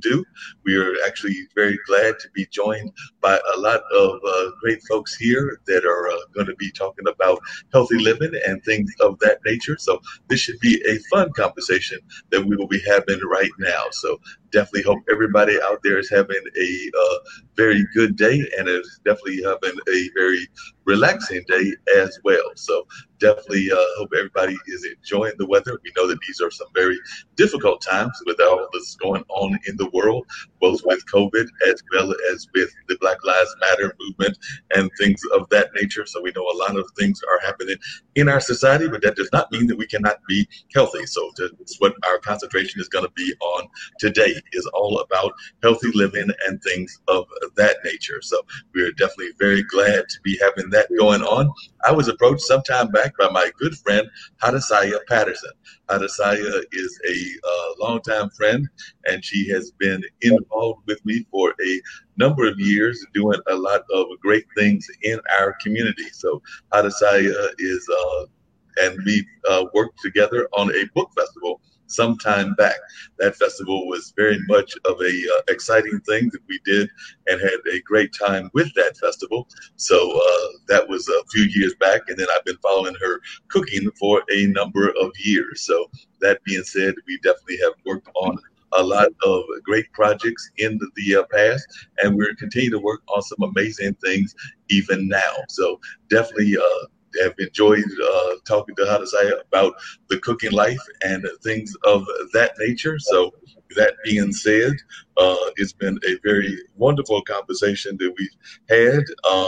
do. We are actually very glad to be joined by a lot of great folks here that are going to be talking about healthy living and things of that nature. So this should be a fun conversation that we will be having right now. So definitely hope everybody out there is having a very good day and is definitely having a very relaxing day as well. So definitely hope everybody is enjoying the weather. We know that these are some very difficult times with all that's going on in the world, both with COVID as well as with the Black Lives Matter movement and things of that nature. So we know a lot of things are happening in our society, but that does not mean that we cannot be healthy. So that's what our concentration is going to be on today, is all about healthy living and things of that nature. So we're definitely very glad to be having that going on. I was approached some time back by my good friend, Hadasaya Patterson. Hadasaya is a longtime friend, and she has been involved with me for a number of years, doing a lot of great things in our community. So Hadasaya is, and we worked together on a book festival some time back. That festival was very much of a exciting thing that we did and had a great time with that festival. So that was a few years back, and then I've been following her cooking for a number of years. So that being said, we definitely have worked on a lot of great projects in the past, and we're continuing to work on some amazing things even now. So definitely have enjoyed talking to Hadasaya about the cooking life and things of that nature. So that being said, it's been a very wonderful conversation that we've had.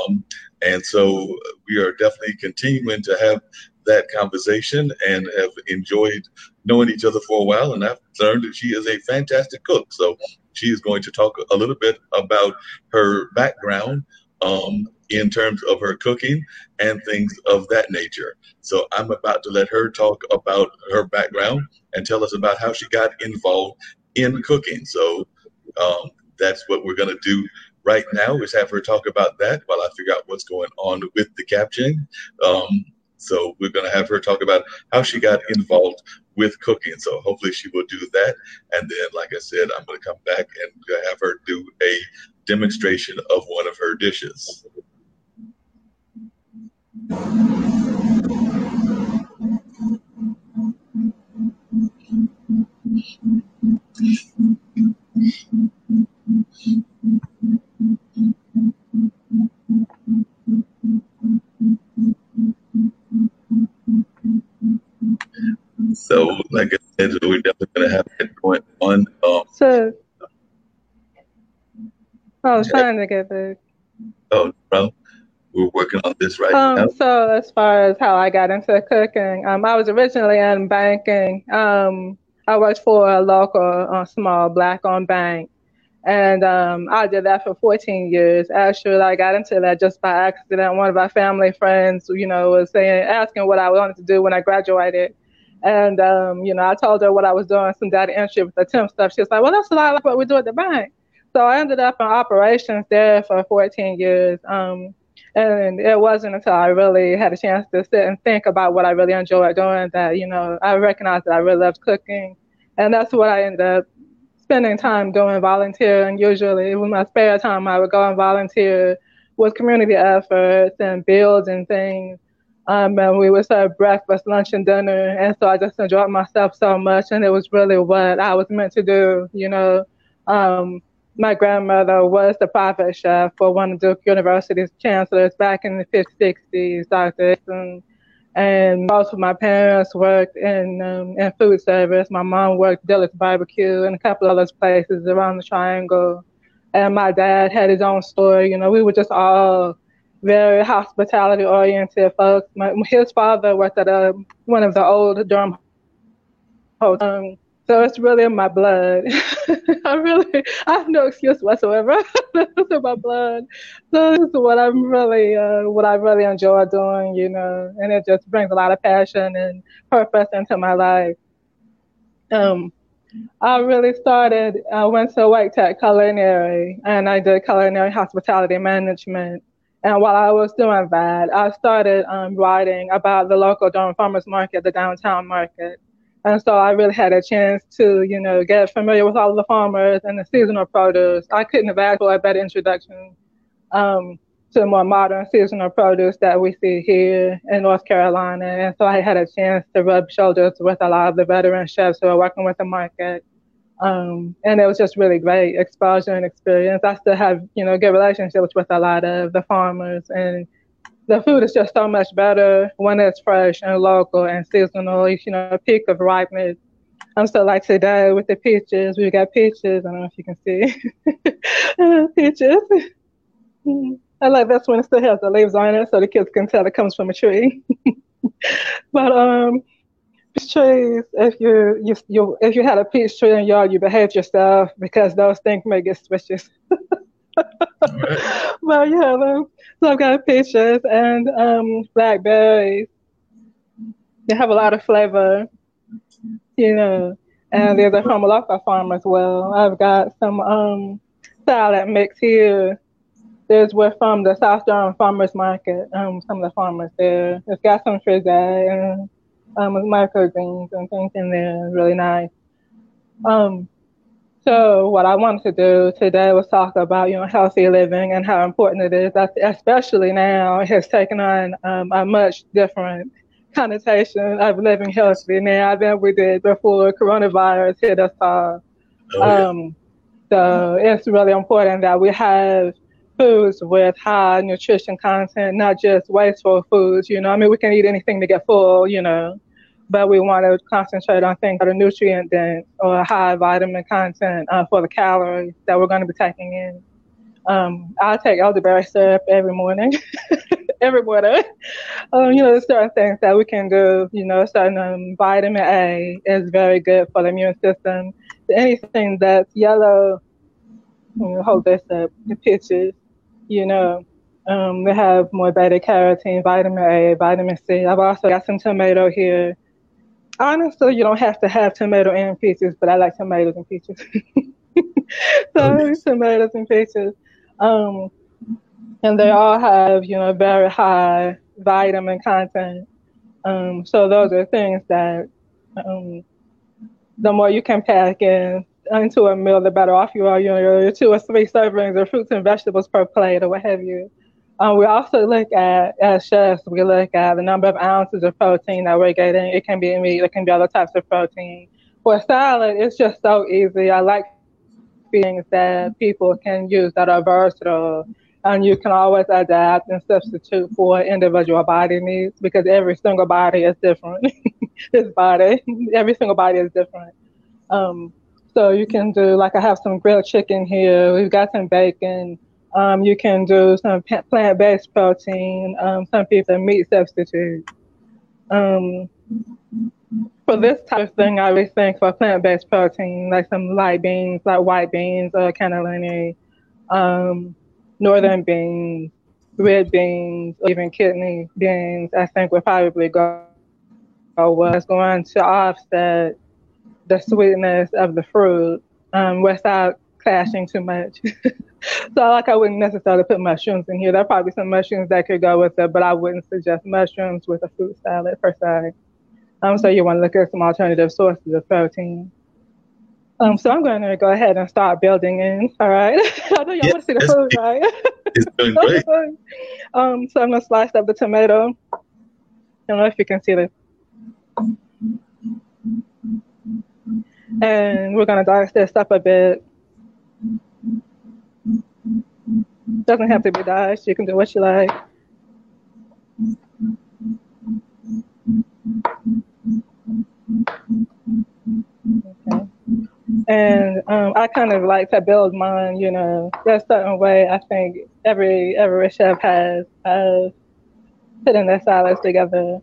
And so we are definitely continuing to have that conversation and have enjoyed knowing each other for a while. And I've learned that she is a fantastic cook. So she is going to talk a little bit about her background in terms of her cooking and things of that nature. So I'm about to let her talk about her background and tell us about how she got involved in cooking. So that's what we're going to do right now, is have her talk about that while I figure out what's going on with the captioning. So we're going to have her talk about how she got involved with cooking. So hopefully she will do that. And then, like I said, I'm going to come back and have her do a demonstration of one of her dishes. So, like I said, we're definitely going to have it going on. So, I was trying to get the. Oh, no, we're working on this right now. So, as far as how I got into cooking, I was originally in banking. I worked for a local small Black-owned bank, and I did that for 14 years. Actually, I got into that just by accident. One of our family friends, was asking what I wanted to do when I graduated. And, I told her what I was doing, some data entry with the temp stuff. She was like, well, that's a lot like what we do at the bank. So I ended up in operations there for 14 years. And it wasn't until I really had a chance to sit and think about what I really enjoyed doing that, I recognized that I really loved cooking. And that's what I ended up spending time doing, volunteering. Usually with my spare time, I would go and volunteer with community efforts and builds and things. And we would serve breakfast, lunch, and dinner. And so I just enjoyed myself so much. And it was really what I was meant to do. My grandmother was the private chef for one of Duke University's chancellors back in the 50s, 60s, Dr. And both of my parents worked in food service. My mom worked Dillard's Barbecue and a couple other places around the Triangle. And my dad had his own store. We were just all very hospitality-oriented folks. His father worked at one of the old Durham hotels. So it's really in my blood. I have no excuse whatsoever. It's in my blood. So this is what I really enjoy doing, and it just brings a lot of passion and purpose into my life. I really I went to Wake Tech Culinary, and I did culinary hospitality management. And while I was doing that, I started writing about the local Durham Farmers Market, the downtown market. And so I really had a chance to, get familiar with all of the farmers and the seasonal produce. I couldn't have asked for a better introduction um, to the more modern seasonal produce that we see here in North Carolina. And so I had a chance to rub shoulders with a lot of the veteran chefs who are working with the market. And it was just really great exposure and experience. I still have, good relationships with a lot of the farmers, and the food is just so much better when it's fresh and local and seasonal, peak of ripeness. So like today with the peaches, we got peaches. I don't know if you can see peaches. I like this one. It still has the leaves on it, so the kids can tell it comes from a tree. But peach trees, if you had a peach tree in your yard, you behave yourself because those things may get switches. But yeah, so I've got peaches and blackberries. They have a lot of flavor, and they're from a local farm as well. I've got some salad mix here. There's we're from the South Durham Farmers Market. Some of the farmers there. It's got some frisée and microgreens and things in there. Really nice. So what I wanted to do today was talk about, healthy living and how important it is, especially now. It has taken on a much different connotation of living healthy now than we did before coronavirus hit us all. So it's really important that we have foods with high nutrition content, not just wasteful foods. We can eat anything to get full, but we want to concentrate on things that are nutrient dense or high vitamin content for the calories that we're going to be taking in. I take elderberry syrup every morning. Every morning. There's certain things that we can do. Certain vitamin A is very good for the immune system. Anything that's yellow, hold this up, the pictures, they have more beta carotene, vitamin A, vitamin C. I've also got some tomato here. Honestly, you don't have to have tomato and peaches, but I like tomatoes and peaches. So tomatoes and peaches. And they all have, very high vitamin content. So those are things that the more you can pack into a meal, the better off you are. Your 2 or 3 servings of fruits and vegetables per plate or what have you. We also look at, as chefs, we look at the number of ounces of protein that we're getting. It can be meat, it can be other types of protein. For a salad, it's just so easy. I like things that people can use that are versatile, and you can always adapt and substitute for individual body needs because every single body is different. Every single body is different. So you can do, like I have some grilled chicken here. We've got some bacon. You can do some plant-based protein. Some people meat substitute. For this type of thing, I would think for plant-based protein, like some light beans, like white beans or cannellini, northern beans, red beans, or even kidney beans, I think would probably go well. It's going to offset the sweetness of the fruit without clashing too much. So I wouldn't necessarily put mushrooms in here. There are probably some mushrooms that could go with it, but I wouldn't suggest mushrooms with a fruit salad per se. So you want to look at some alternative sources of protein. So I'm going to go ahead and start building in. All right. I know y'all want to see the food, right? It's doing great. So I'm going to slice up the tomato. I don't know if you can see this. And we're going to dice this up a bit. Doesn't have to be diced. You can do what you like. Okay. And I kind of like to build mine, that certain way. I think every chef has putting their salads together,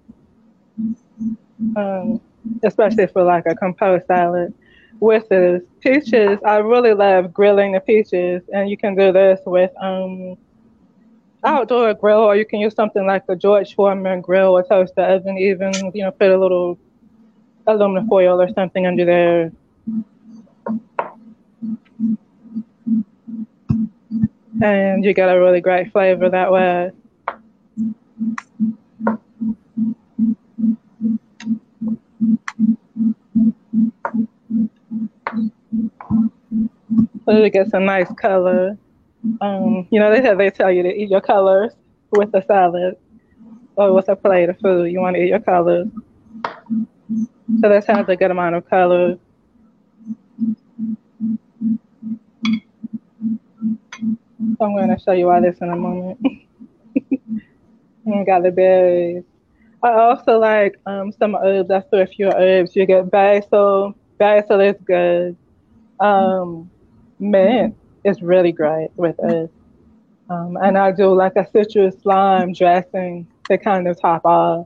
especially for like a composed salad. With the peaches, I really love grilling the peaches, and you can do this with outdoor grill, or you can use something like the George Foreman grill or toaster oven, even, put a little aluminum foil or something under there. And you get a really great flavor that way. So you get some nice color. They tell you to eat your colors with the salad or with a plate of food. You want to eat your colors. So this has a good amount of color. So I'm going to show you all this in a moment. And got the berries. I also like some herbs. I threw a few herbs. You get basil. Basil is good. Mint is really great with herbs. And I do like a citrus lime dressing to kind of top off.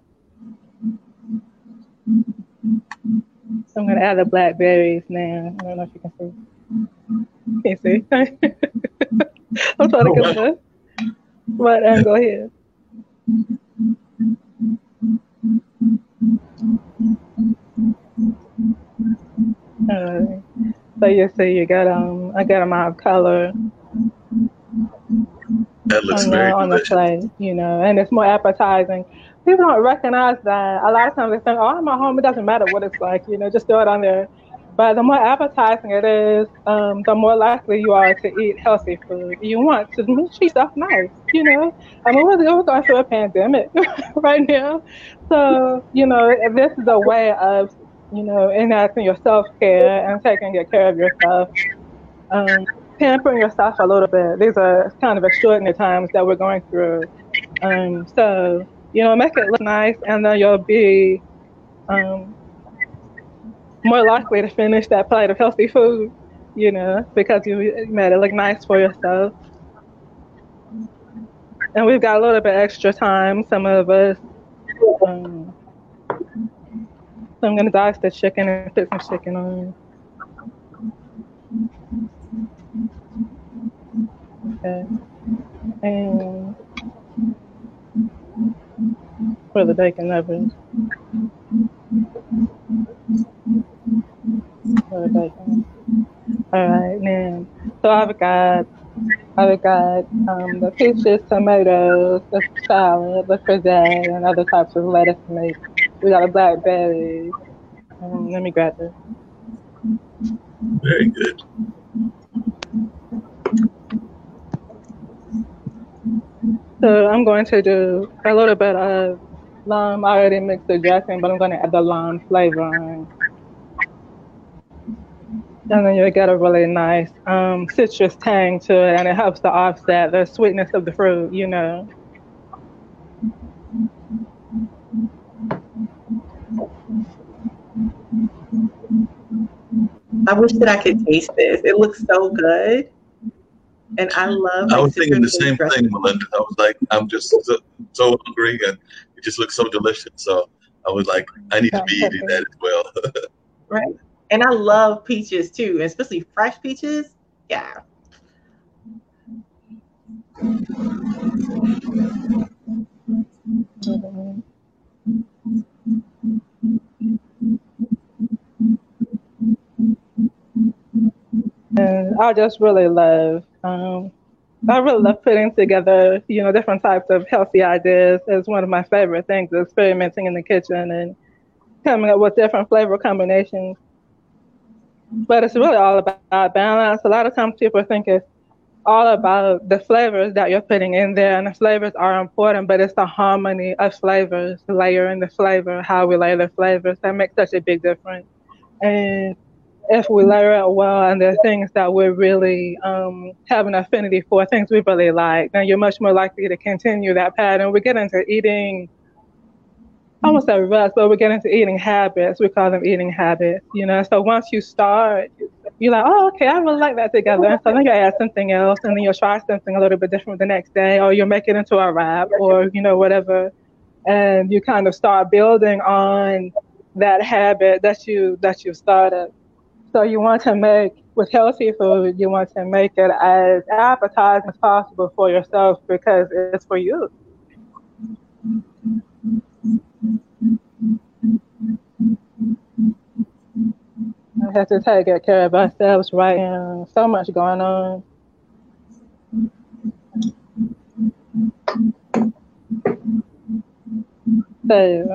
So I'm going to add the blackberries now. I don't know if you can see. Can't see. I'm trying to get the right angle here. So you see, you got a good amount of color. That looks very on the plate, and it's more appetizing. People don't recognize that. A lot of times they think, "Oh, I'm at home. It doesn't matter what it's like, just throw it on there." But the more appetizing it is, the more likely you are to eat healthy food. You want to treat yourself nice, I mean, we're going through a pandemic right now, so this is a way of enacting your self-care and taking good care of yourself. Pampering yourself a little bit. These are kind of extraordinary times that we're going through. So, make it look nice, and then you'll be more likely to finish that plate of healthy food, because you made it look nice for yourself. And we've got a little bit extra time, some of us. So I'm going to dice the chicken and put some chicken on. Okay. And for the bacon lovers. For the bacon. All right, now. So I've got the peaches, tomatoes, the salad, the frisee, and other types of lettuce meat. We got a blackberry. Let me grab this. Very good. So I'm going to do a little bit of lime. I already mixed the dressing, but I'm going to add the lime flavor on. And then you get a really nice citrus tang to it, and it helps to offset the sweetness of the fruit, I wish that I could taste this. It looks so good. And I love I was thinking the same thing, Melinda. I was like, I'm just so hungry, and it just looks so delicious. So I was like, I need to be eating that as well. Right. And I love peaches too, especially fresh peaches. Yeah. And I just really love putting together, different types of healthy ideas. It's one of my favorite things, experimenting in the kitchen and coming up with different flavor combinations. But it's really all about balance. A lot of times people think it's all about the flavors that you're putting in there, and the flavors are important, but it's the harmony of flavors, layering the flavor, how we layer the flavors, that makes such a big difference. And if we layer it well, and there are things that we really have an affinity for, things we really like, then you're much more likely to continue that pattern. We get into eating, I almost say ruts, but we get into eating habits. We call them eating habits, So once you start, you're like, oh, okay, I really like that together. And so then you add something else, and then you'll try something a little bit different the next day, or you'll make it into a wrap, or, whatever. And you kind of start building on that habit that you started. So you want to make, with healthy food, you want to make it as appetizing as possible for yourself, because it's for you. We have to take good care of ourselves right now. So much going on. So, I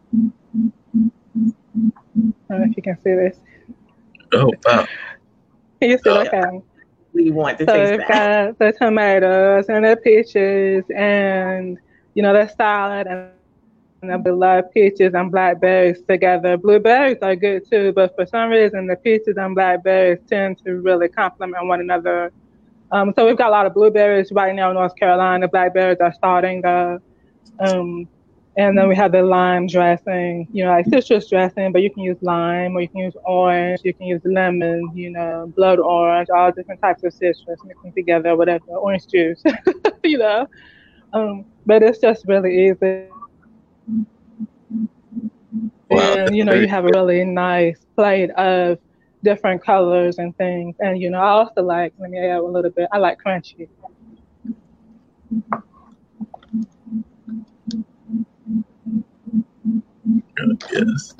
don't know if you can see this. Oh, wow. You see, Oh, okay. We want to So taste we've that. got the tomatoes and the peaches and, the salad and we love peaches and blackberries together. Blueberries are good too, but for some reason the peaches and blackberries tend to really complement one another. So we've got a lot of blueberries right now in North Carolina. Blackberries are starting to and then we have the lime dressing, like citrus dressing, but you can use lime or you can use orange, you can use lemon, blood orange, all different types of citrus mixing together, whatever, orange juice, you know. But it's just really easy. wow, And, that's you very have a good. really nice plate of different colors and things. And, I also like, let me add a little bit, I like crunchy. Yes.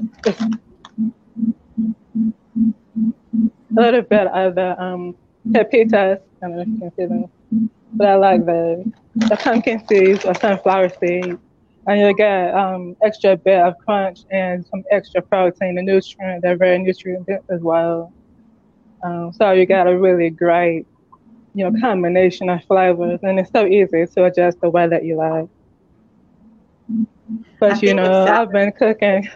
A little bit of the pepitas. I don't know if you can see them, but I like the pumpkin seeds or sunflower seeds. And you get extra bit of crunch and some extra protein and nutrient. They're very nutrient dense as well. So you got a really great, combination of flavors, and it's so easy to adjust the way that you like. I But think with I've salad, been cooking.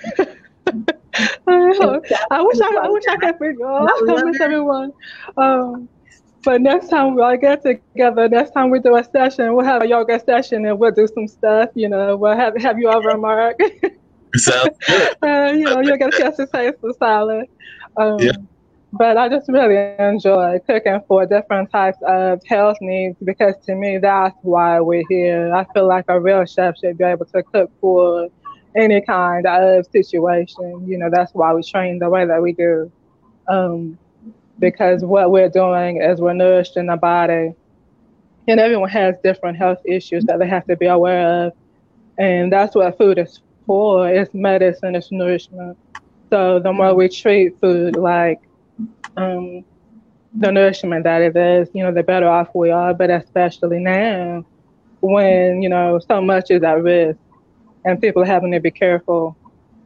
and I salad wish is I like wish I that. could figure. And I I love miss it. everyone. Um, but next time we all get together, next time we do a session, we'll have a yoga session and we'll do some stuff. We'll have you over, Mark. It sounds good. I like You'll get a that. chance to taste the salad. Yeah. But I just really enjoy cooking for different types of health needs because to me, that's why we're here. I feel like a real chef should be able to cook for any kind of situation. That's why we train the way that we do. Um, because what we're doing is we're nourishing the body. And everyone has different health issues that they have to be aware of. And that's what food is for. It's medicine, it's nourishment. So the more we treat food like um, the nourishment that it is, the better off we are. But especially now when, so much is at risk and people are having to be careful.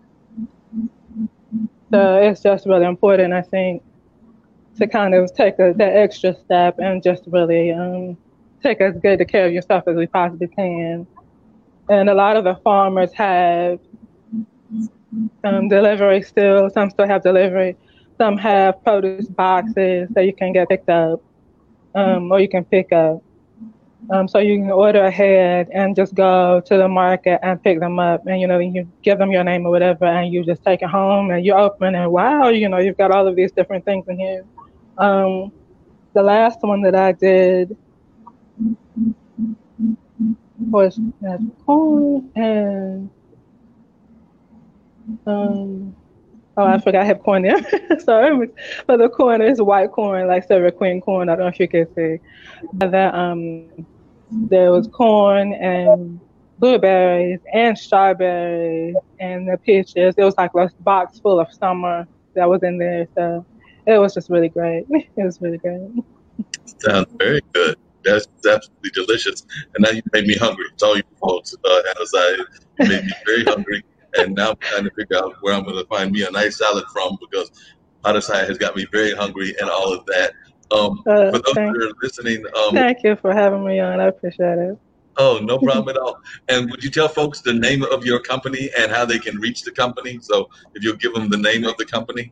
So it's just really important, I think, to kind of take that extra step and just really take as good care of yourself as we possibly can. And a lot of the farmers have delivery still. Some still have delivery. Some have produce boxes that you can get picked up or you can pick up. So you can order ahead and just go to the market and pick them up. And, you give them your name or whatever, and you just take it home and you open and wow, you've got all of these different things in here. The last one that I did was corn and I forgot I have corn there. Sorry, but the corn is white corn, like Silver Queen corn. I don't know if you can see. But there was corn and blueberries and strawberries and the peaches. It was like a box full of summer that was in there. So it was just really great. It was really great. Sounds very good. That's absolutely delicious. And now you made me hungry. It's all your fault, Hannah. You made me very hungry. And now I'm trying to figure out where I'm going to find me a nice salad from because Hadasai has got me very hungry and all of that. For those Thank, that are listening, thank you for having me on. I appreciate it. oh, no problem at all. And would you tell folks the name of your company and how they can reach the company? So if you'll give them the name of the company.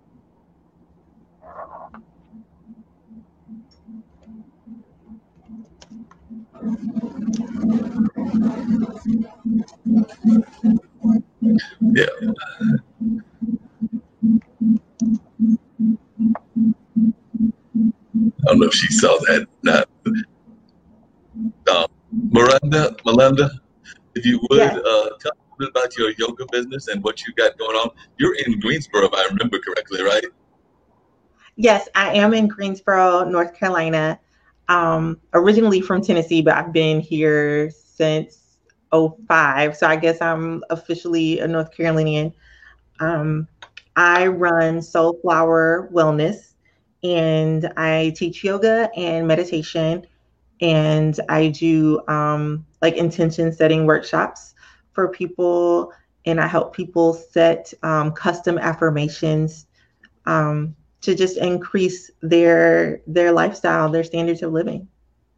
Yeah. I don't know if she saw that. Not. Melinda, if you would Yes. tell us a bit about your yoga business and what you got going on. You're in Greensboro, if I remember correctly, right? Yes, I am in Greensboro, North Carolina. Originally from Tennessee, but I've been here since '05. So I guess I'm officially a North Carolinian. Um, I run Soulflower Wellness and I teach yoga and meditation. And I do like intention setting workshops for people. And I help people set custom affirmations just increase their lifestyle, their standards of living.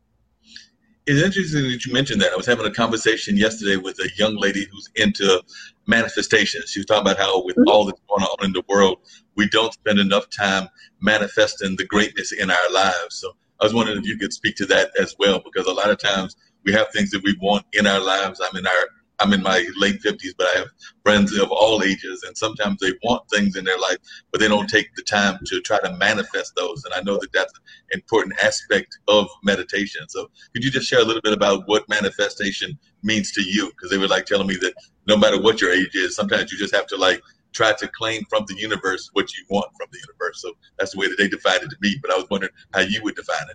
It's interesting that you mentioned that. I was having a conversation yesterday with a young lady who's into manifestation. She was talking about how with all that's going on in the world, we don't spend enough time manifesting the greatness in our lives. So I was wondering if you could speak to that as well, because a lot of times we have things that we want in our lives. I'm in my late 50s, but I have friends of all ages, and sometimes they want things in their life, but they don't take the time to try to manifest those. And I know that that's an important aspect of meditation. So could you just share a little bit about what manifestation means to you? Because they were like telling me that no matter what your age is, sometimes you just have to like try to claim from the universe what you want from the universe. So that's the way that they defined it to me, but I was wondering how you would define it.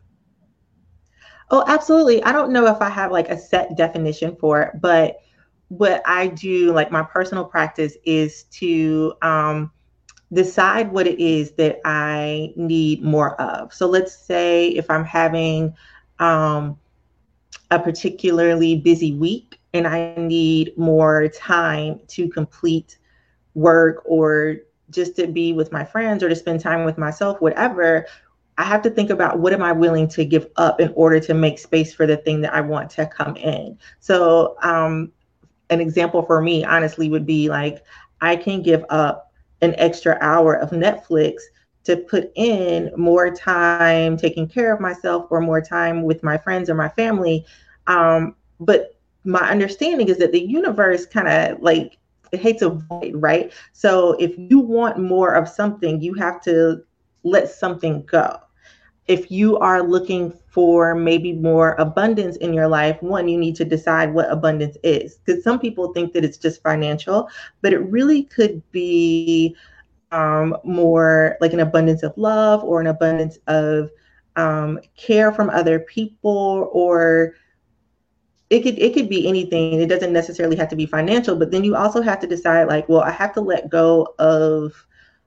Oh, absolutely. I don't know if I have like a set definition for it, but what I do, like my personal practice, is to decide what it is that I need more of. So let's say if I'm having a particularly busy week and I need more time to complete work or just to be with my friends or to spend time with myself, whatever, I have to think about what am I willing to give up in order to make space for the thing that I want to come in. So an example for me, honestly, would be like, I can give up an extra hour of Netflix to put in more time taking care of myself or more time with my friends or my family. But my understanding is that the universe kind of like, it hates a void, right? So if you want more of something, you have to let something go. If you are looking for maybe more abundance in your life, one, you need to decide what abundance is. Because some people think that it's just financial, but it really could be more like an abundance of love or an abundance of care from other people, or it could be anything. It doesn't necessarily have to be financial, but then you also have to decide like, well, I have to let go of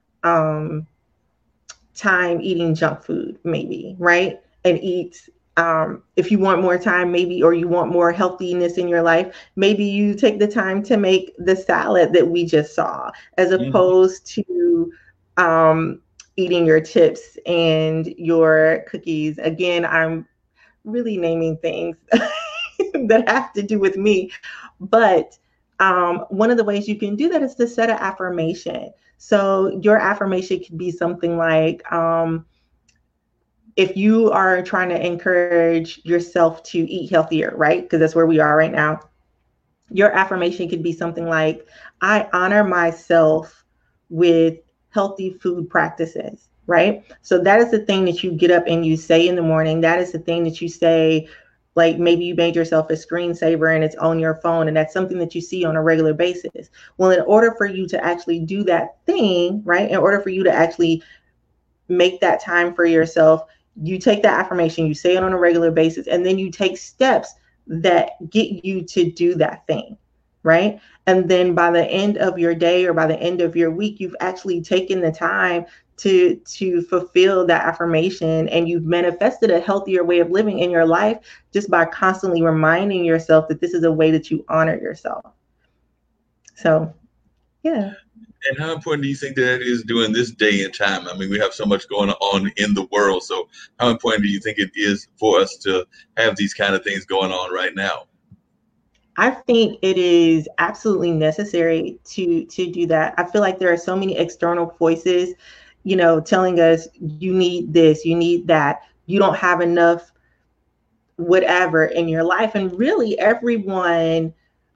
time eating junk food, maybe, right? And eat, if you want more time, maybe, or you want more healthiness in your life, maybe you take the time to make the salad that we just saw, as opposed to eating your chips and your cookies. Again, I'm really naming things that have to do with me. But one of the ways you can do that is to set an affirmation. So your affirmation could be something like, if you are trying to encourage yourself to eat healthier, right? Because that's where we are right now. Your affirmation could be something like, I honor myself with healthy food practices, right? So that is the thing that you get up and you say in the morning. That is the thing that you say. Like maybe you made yourself a screensaver and it's on your phone, and that's something that you see on a regular basis. Well, in order for you to actually do that thing, right? In order for you to actually make that time for yourself, you take that affirmation, you say it on a regular basis, and then you take steps that get you to do that thing, right? And then by the end of your day or by the end of your week, you've actually taken the time to fulfill that affirmation, and you've manifested a healthier way of living in your life just by constantly reminding yourself that this is a way that you honor yourself. So, yeah. And how important do you think that is during this day and time? I mean, we have so much going on in the world. So how important do you think it is for us to have these kind of things going on right now? I think it is absolutely necessary to do that. I feel like there are so many external voices, telling us you need this, you need that, you don't have enough whatever in your life. And really everyone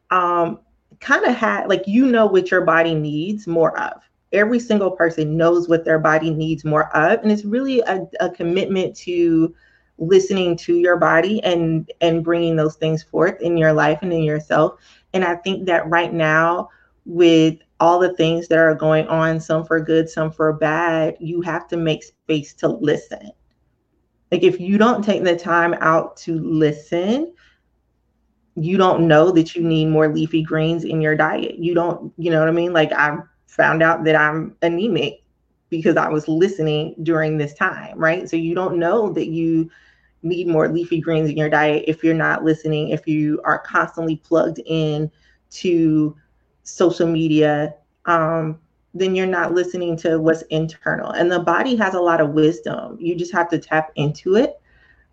kind of had, like, what your body needs more of. Every single person knows what their body needs more of. And it's really a commitment to listening to your body and bringing those things forth in your life and in yourself. And I think that right now, with all the things that are going on, some for good, some for bad, you have to make space to listen. Like if you don't take the time out to listen, you don't know that you need more leafy greens in your diet. You don't, you know what I mean? Like I found out that I'm anemic because I was listening during this time, right? So you don't know that you need more leafy greens in your diet if you're not listening, if you are constantly plugged in to social media, then you're not listening to what's internal. And the body has a lot of wisdom. You just have to tap into it.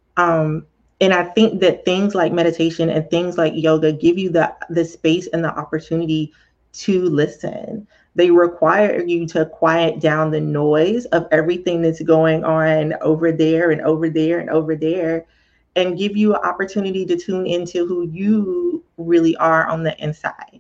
And I think that things like meditation and things like yoga give you the space and the opportunity to listen. They require you to quiet down the noise of everything that's going on over there and over there and over there, and give you an opportunity to tune into who you really are on the inside.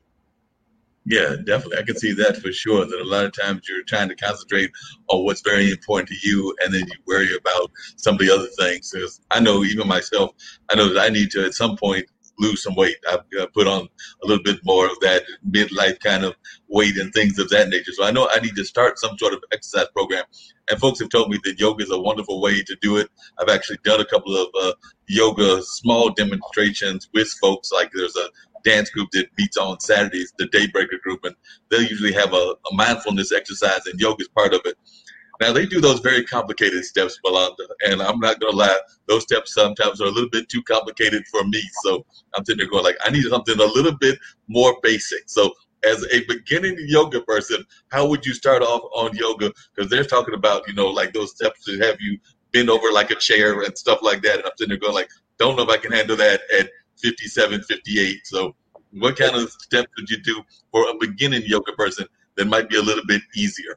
Yeah, definitely. I can see that for sure. That a lot of times you're trying to concentrate on what's very important to you, and then you worry about some of the other things. Because I know, even myself, I know that I need to at some point lose some weight. I've put on a little bit more of that midlife kind of weight and things of that nature. So I know I need to start some sort of exercise program. And folks have told me that yoga is a wonderful way to do it. I've actually done a couple of yoga small demonstrations with folks. Like there's a dance group that meets on Saturdays, the Daybreaker group, and they'll usually have a mindfulness exercise, and yoga is part of it. Now, they do those very complicated steps, Belinda, and I'm not going to lie, those steps sometimes are a little bit too complicated for me. So I'm sitting there going like, I need something a little bit more basic. So as a beginning yoga person, how would you start off on yoga? Because they're talking about, like those steps to have you bend over like a chair and stuff like that. And I'm sitting there going like, don't know if I can handle that at 57, 58. So what kind of steps would you do for a beginning yoga person that might be a little bit easier?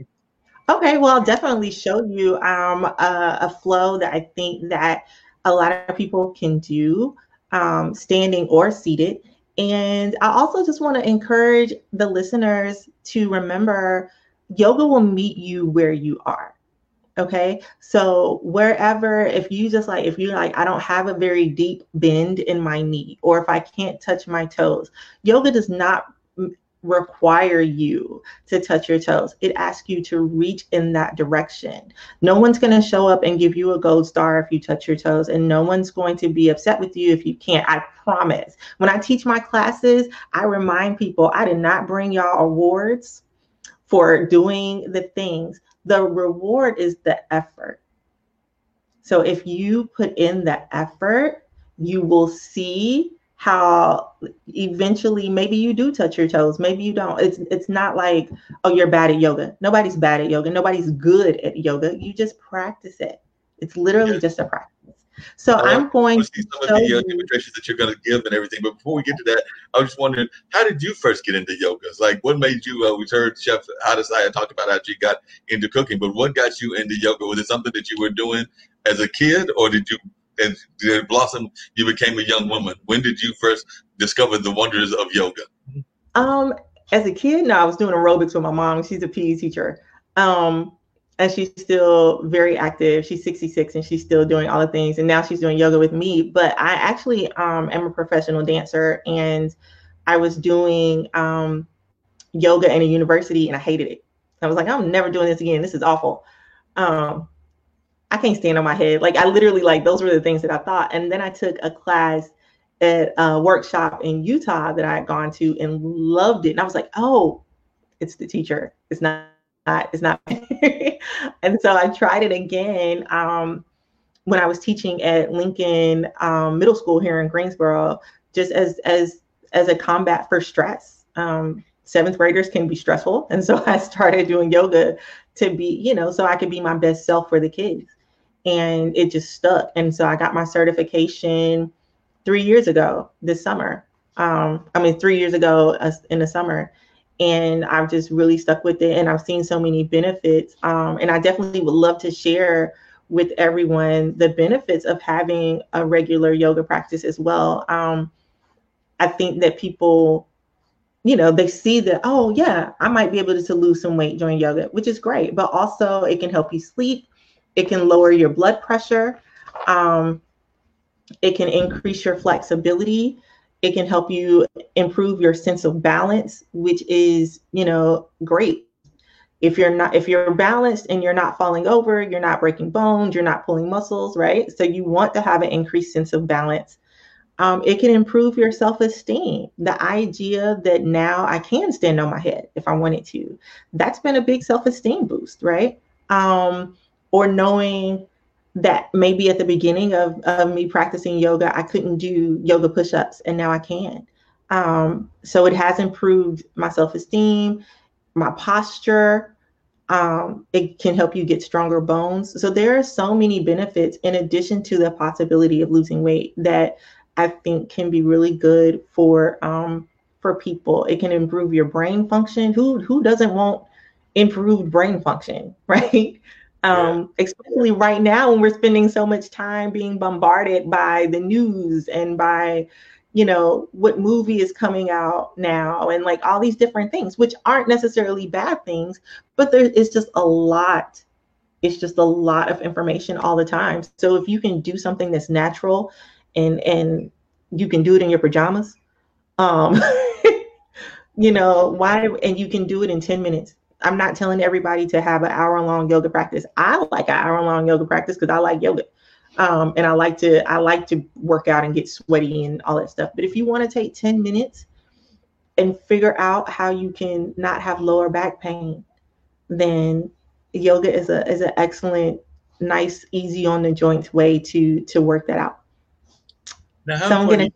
Okay, well, I'll definitely show you a flow that I think that a lot of people can do, standing or seated. And I also just want to encourage the listeners to remember yoga will meet you where you are. Okay, so wherever, if you're like, I don't have a very deep bend in my knee, or if I can't touch my toes, yoga does not require you to touch your toes. It asks you to reach in that direction. No one's going to show up and give you a gold star if you touch your toes, and no one's going to be upset with you if you can't. I promise. When I teach my classes, I remind people I did not bring y'all awards for doing the things. The reward is the effort. So if you put in the effort, you will see how eventually maybe you do touch your toes, maybe you don't. It's not like, oh, you're bad at yoga. Nobody's bad at yoga. Nobody's good at yoga. You just practice it. It's literally just a practice. So I'm going to see some of the demonstrations that you're going to give and everything. But before we get to that, I was just wondering, how did you first get into yoga? It's like, what made you? We heard Chef Adesanya talked about how she got into cooking, but what got you into yoga? Was it something that you were doing as a kid, or did it blossom? You became a young woman. When did you first discover the wonders of yoga? As a kid, no, I was doing aerobics with my mom. She's a PE teacher. And she's still very active. She's 66 and she's still doing all the things. And now she's doing yoga with me. But I actually am a professional dancer, and I was doing yoga in a university, and I hated it. I was like, I'm never doing this again. This is awful. I can't stand on my head. Like I literally, like those were the things that I thought. And then I took a class at a workshop in Utah that I had gone to and loved it. And I was like, oh, it's the teacher. It's not. And so I tried it again when I was teaching at Lincoln Middle School here in Greensboro, just as a combat for stress. Seventh graders can be stressful. And so I started doing yoga to be, so I could be my best self for the kids. And it just stuck. And so I got my certification 3 years ago this summer. 3 years ago in the summer. And I've just really stuck with it, and I've seen so many benefits. And I definitely would love to share with everyone the benefits of having a regular yoga practice as well. I think that people, they see that, oh yeah, I might be able to lose some weight during yoga, which is great, but also it can help you sleep. It can lower your blood pressure. It can increase your flexibility. It can help you improve your sense of balance, which is, great. If you're balanced and you're not falling over, you're not breaking bones, you're not pulling muscles, right? So you want to have an increased sense of balance. It can improve your self-esteem. The idea that now I can stand on my head if I wanted to, that's been a big self-esteem boost, right? Or knowing that maybe at the beginning of me practicing yoga, I couldn't do yoga push-ups, and now I can. So it has improved my self-esteem. my posture. It can help you get stronger bones. So there are so many benefits in addition to the possibility of losing weight that I think can be really good for people. It can improve your brain function. Who doesn't want improved brain function, right? Especially right now when we're spending so much time being bombarded by the news and by, what movie is coming out now and like all these different things, which aren't necessarily bad things, but there is just a lot. It's just a lot of information all the time. So if you can do something that's natural and you can do it in your pajamas, why, and you can do it in 10 minutes. I'm not telling everybody to have an hour-long yoga practice. I like an hour-long yoga practice because I like yoga. And I like to work out and get sweaty and all that stuff. But if you want to take 10 minutes and figure out how you can not have lower back pain, then yoga is an excellent, nice, easy on the joints way to work that out. Now, how important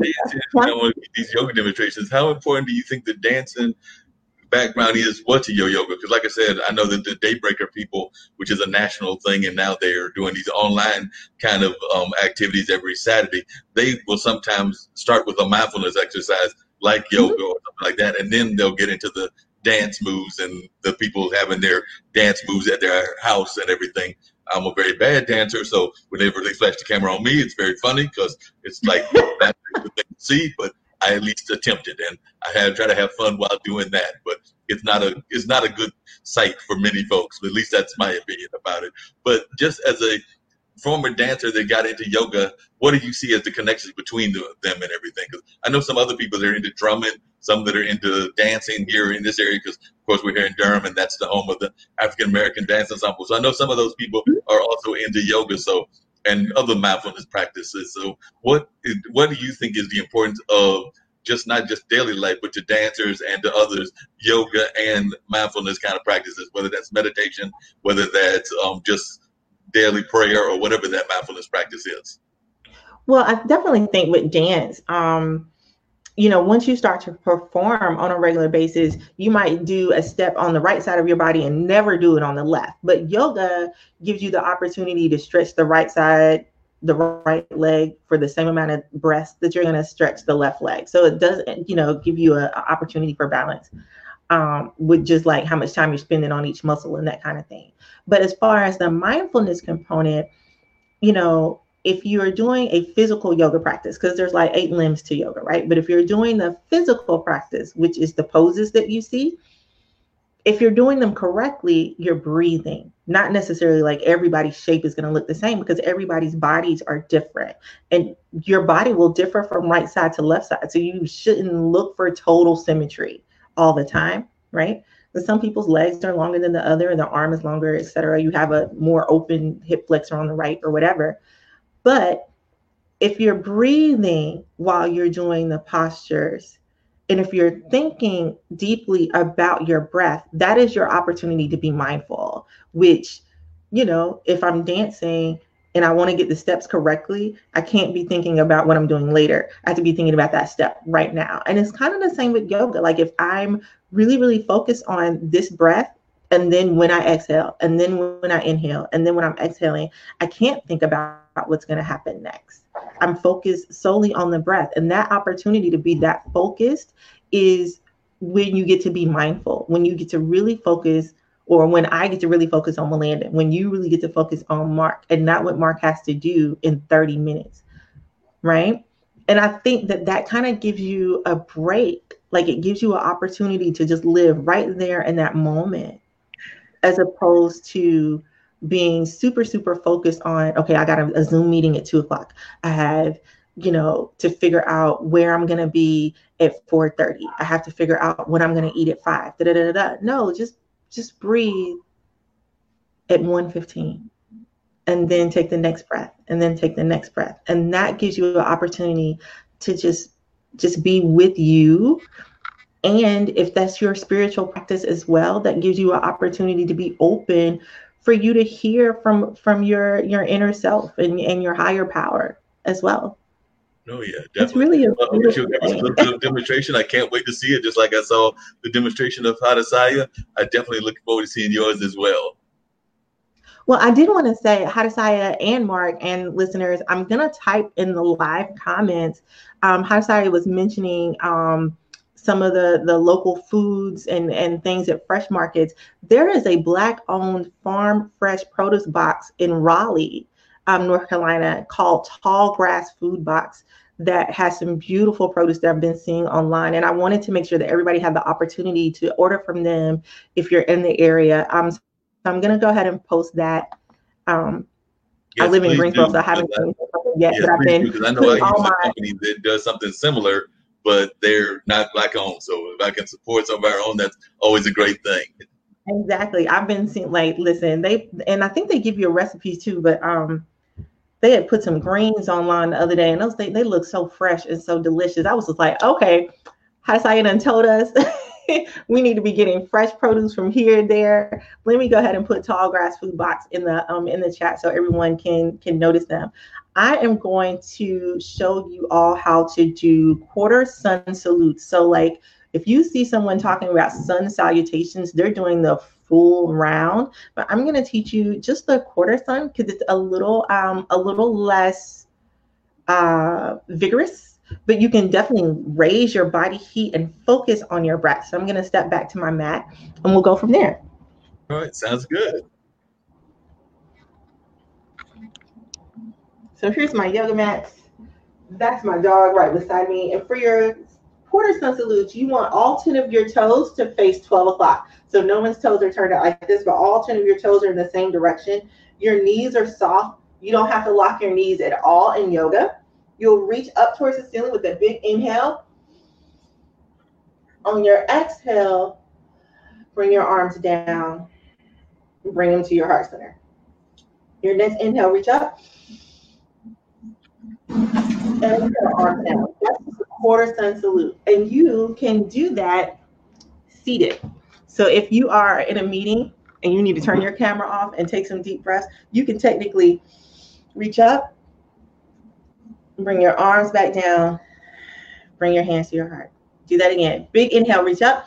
these yoga demonstrations? How important do you think the dancing background is to your yoga? Because like I said, I know that the Daybreaker people, which is a national thing, and now they're doing these online kind of activities every Saturday. They will sometimes start with a mindfulness exercise like yoga or something like that, and then they'll get into the dance moves and the people having their dance moves at their house and everything. I'm a very bad dancer, so whenever they flash the camera on me, it's very funny because it's like that's the thing to see, but I at least attempted, and I try to have fun while doing that. But it's not a good sight for many folks. At least that's my opinion about it. But just as a former dancer that got into yoga, what do you see as the connections between them and everything? Because I know some other people that are into drumming, some that are into dancing here in this area, because of course we're here in Durham and that's the home of the African American Dance Ensemble. So I know some of those people are also into yoga, and other mindfulness practices. So what do you think is the importance of not just daily life, but to dancers and to others, yoga and mindfulness kind of practices, whether that's meditation, whether that's just daily prayer or whatever that mindfulness practice is? Well, I definitely think with dance, once you start to perform on a regular basis, you might do a step on the right side of your body and never do it on the left. But yoga gives you the opportunity to stretch the right side, the right leg for the same amount of breaths that you're going to stretch the left leg. So it does, give you an opportunity for balance with just like how much time you're spending on each muscle and that kind of thing. But as far as the mindfulness component, if you're doing a physical yoga practice, because there's like 8 limbs to yoga, right? But if you're doing the physical practice, which is the poses that you see, if you're doing them correctly, you're breathing. Not necessarily like everybody's shape is going to look the same because everybody's bodies are different. And your body will differ from right side to left side. So you shouldn't look for total symmetry all the time, right? But some people's legs are longer than the other and the arm is longer, etc. You have a more open hip flexor on the right or whatever. But if you're breathing while you're doing the postures, and if you're thinking deeply about your breath, that is your opportunity to be mindful, which, if I'm dancing and I want to get the steps correctly, I can't be thinking about what I'm doing later. I have to be thinking about that step right now. And it's kind of the same with yoga. Like if I'm really, really focused on this breath, and then when I exhale, and then when I inhale, and then when I'm exhaling, I can't think about what's going to happen next. I'm focused solely on the breath. And that opportunity to be that focused is when you get to be mindful, when you get to really focus, or when I get to really focus on Melinda, when you really get to focus on Mark and not what Mark has to do in 30 minutes, right? And I think that kind of gives you a break. Like it gives you an opportunity to just live right there in that moment, as opposed to being super, super focused on, okay, I got a Zoom meeting at 2:00. I have, to figure out where I'm going to be at 4:30. I have to figure out what I'm going to eat at 5. Da, da, da, da. No, just breathe at 1:15 and then take the next breath and then take the next breath. And that gives you an opportunity to just be with you. And if that's your spiritual practice as well, that gives you an opportunity to be open for you to hear from your inner self and your higher power as well. No, yeah, It's definitely. really a Well, I guess you'll beautiful give us a thing. little bit of demonstration. I can't wait to see it. Just like I saw the demonstration of Hadasaya, I definitely look forward to seeing yours as well. Well, I did want to say, Hadasaya and Mark and listeners, I'm going to type in the live comments. Hadasaya was mentioning some of the local foods and things at fresh markets. There is a Black-owned farm fresh produce box in Raleigh, North Carolina, called Tall Grass Food Box that has some beautiful produce that I've been seeing online. And I wanted to make sure that everybody had the opportunity to order from them if you're in the area. So I'm going to go ahead and post that. I Yes, live in please Greensboro, do. so I haven't seen it yet, Yes, but I've please do, been because I know I putting all use a my, company that does something similar, but they're not Black owned. So if I can support some of our own, that's always a great thing. exactly. I've been seeing, like, listen, and I think they give you a recipe too, but they had put some greens online the other day, and those they look so fresh and so delicious. I was just like, okay, Hasaya done told us we need to be getting fresh produce from here and there. Let me go ahead and put Tall Grass Food Box in the chat so everyone can notice them. I am going to show you all how to do quarter sun salutes. So, like, if you see someone talking about sun salutations, they're doing the full round. But I'm going to teach you just the quarter sun because it's a little less vigorous, but you can definitely raise your body heat and focus on your breath. So I'm going to step back to my mat and we'll go from there. All right, sounds good. So here's my yoga mats. That's my dog right beside me. And for your quarter sun salute, you want all 10 of your toes to face 12 o'clock. So no one's toes are turned out like this, but all 10 of your toes are in the same direction. Your knees are soft. You don't have to lock your knees at all in yoga. You'll reach up towards the ceiling with a big inhale. On your exhale, bring your arms down. Bring them to your heart center. Your next inhale, reach up. And exhale, arms down. That's the quarter sun salute. And you can do that seated. So if you are in a meeting and you need to turn your camera off and take some deep breaths, you can technically reach up, bring your arms back down, bring your hands to your heart. Do that again. Big inhale, reach up.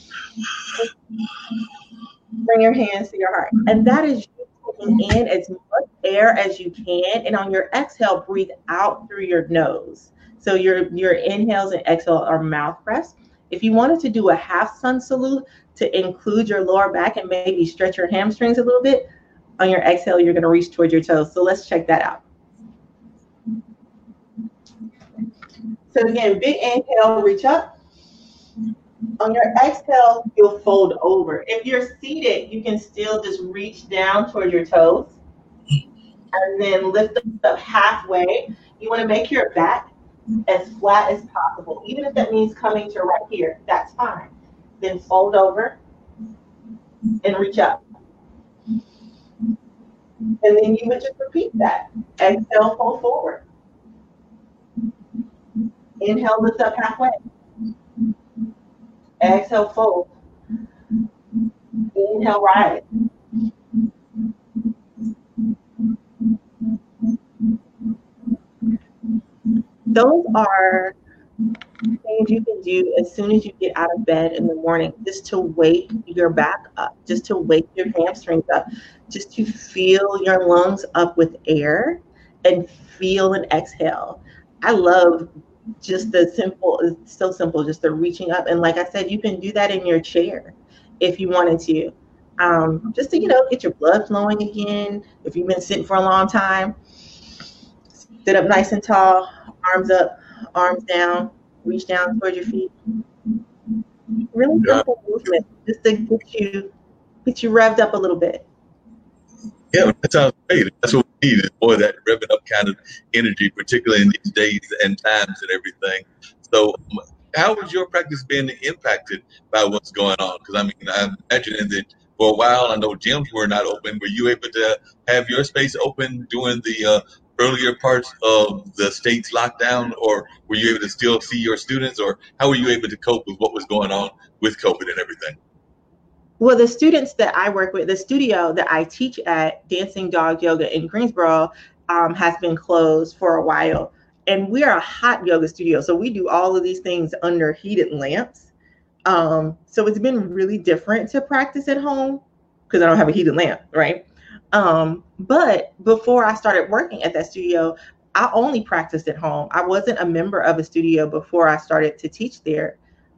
Bring your hands to your heart. And that is you taking in as much air as you can. And on your exhale, breathe out through your nose. So your inhales and exhale are mouth breaths. If you wanted to do a half sun salute to include your lower back and maybe stretch your hamstrings a little bit, on your exhale, you're going to reach towards your toes. So let's check that out. So again, big inhale, reach up. On your exhale, you'll fold over. If you're seated, you can still just reach down toward your toes and then lift up halfway. You want to make your back as flat as possible. Even if that means coming to right here, that's fine. Then fold over and reach up. And then you would just repeat that. Exhale, fold forward. Inhale, lift up halfway. Exhale, fold. Inhale, rise. Those are things you can do as soon as you get out of bed in the morning, just to wake your back up, just to wake your hamstrings up, just to fill your lungs up with air and feel and exhale. I love just the simple, it's so simple, just the reaching up. And like I said, you can do that in your chair if you wanted to. Just to, get your blood flowing again. If you've been sitting for a long time, sit up nice and tall, arms up, arms down, reach down towards your feet. Really simple movement, just to get you revved up a little bit. Yeah, that sounds great. That's what we need, is more of that revving up kind of energy, particularly in these days and times and everything. So how has your practice been impacted by what's going on? Because, I mean, I'm imagining that for a while, I know gyms were not open. Were you able to have your space open during the earlier parts of the state's lockdown, or were you able to still see your students, or how were you able to cope with what was going on with COVID and everything? Well, the students that I work with, the studio that I teach at, Dancing Dog Yoga in Greensboro, has been closed for a while. And we are a hot yoga studio. So we do all of these things under heated lamps. So it's been really different to practice at home because I don't have a heated lamp, right? But before I started working at that studio, I only practiced at home. I wasn't a member of a studio before I started to teach there.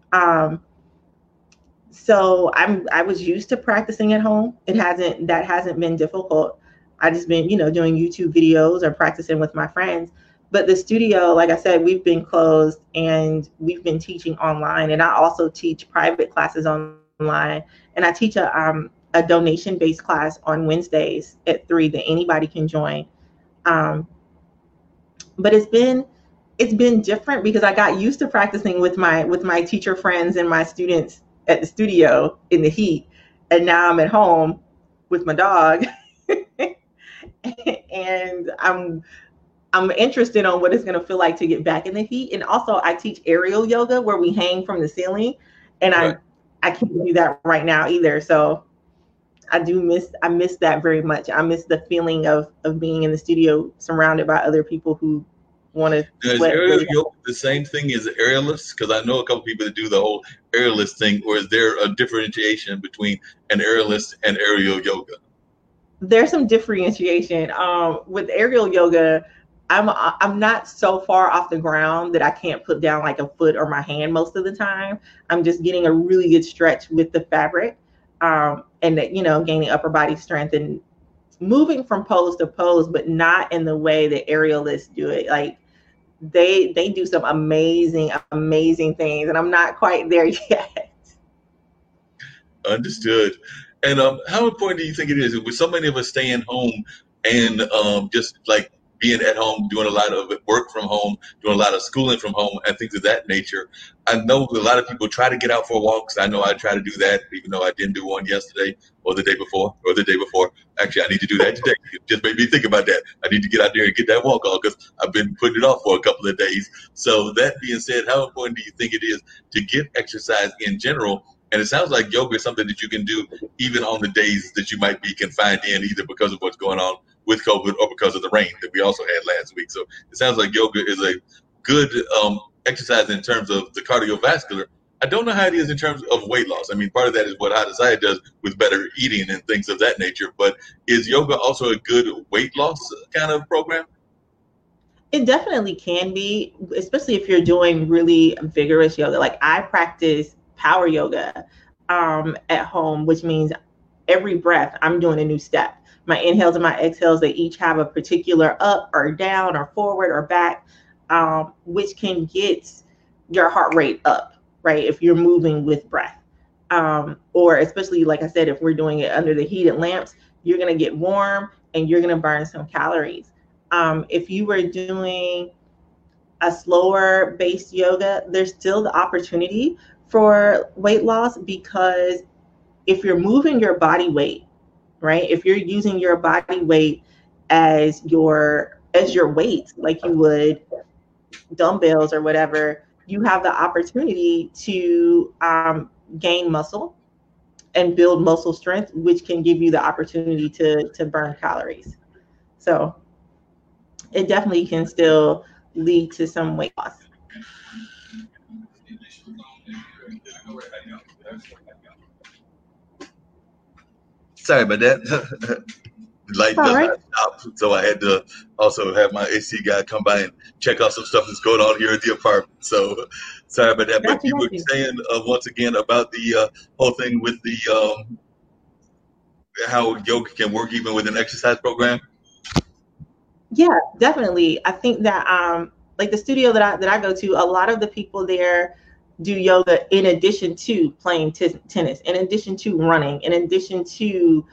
So I was used to practicing at home. That hasn't been difficult. I just been, doing YouTube videos or practicing with my friends. But the studio, like I said, we've been closed and we've been teaching online. And I also teach private classes online. And I teach a donation-based class on Wednesdays at 3 that anybody can join. But it's been different because I got used to practicing with my teacher friends and my students at the studio in the heat, and now I'm at home with my dog, and I'm interested on what it's going to feel like to get back in the heat. And also, I teach aerial yoga where we hang from the ceiling, and right. I can't do that right now either. So I miss that very much. I miss the feeling of being in the studio surrounded by other people who want to. Is aerial yoga the same thing as aerialist? Because I know a couple people that do the whole aerialist thing, or is there a differentiation between an aerialist and aerial yoga? There's some differentiation. With aerial yoga, I'm not so far off the ground that I can't put down like a foot or my hand most of the time. I'm just getting a really good stretch with the fabric, and gaining upper body strength and moving from pose to pose, but not in the way that aerialists do it. Like they do some amazing things, and I'm not quite there yet. Understood. And how important do you think it is with so many of us staying home and just like being at home, doing a lot of work from home, doing a lot of schooling from home and things of that nature? I know a lot of people try to get out for walks. I know I try to do that, even though I didn't do one yesterday or the day before or the day before. Actually, I need to do that today. It just made me think about that. I need to get out there and get that walk on because I've been putting it off for a couple of days. So that being said, how important do you think it is to get exercise in general? And it sounds like yoga is something that you can do even on the days that you might be confined in, either because of what's going on with COVID or because of the rain that we also had last week. So it sounds like yoga is a good exercise in terms of the cardiovascular. I don't know how it is in terms of weight loss. I mean, part of that is what High Society does with better eating and things of that nature. But is yoga also a good weight loss kind of program? It definitely can be, especially if you're doing really vigorous yoga. Like I practice power yoga at home, which means every breath I'm doing a new step. My inhales and my exhales, they each have a particular up or down or forward or back, which can get your heart rate up, right? If you're moving with breath. Or especially, like I said, if we're doing it under the heated lamps, you're going to get warm and you're going to burn some calories. If you were doing a slower based yoga, there's still the opportunity for weight loss, because if you're moving your body weight, right? If you're using your body weight as your weight, like you would dumbbells or whatever, you have the opportunity to gain muscle and build muscle strength, which can give you the opportunity to burn calories. So it definitely can still lead to some weight loss. Sorry about that. Light does not stop, so I had to also have my AC guy come by and check out some stuff that's going on here at the apartment. So sorry about that. But you were saying once again about the whole thing with the how yoga can work even with an exercise program. Yeah, definitely. I think that like the studio that I go to, a lot of the people there do yoga in addition to playing tennis, in addition to running, in addition to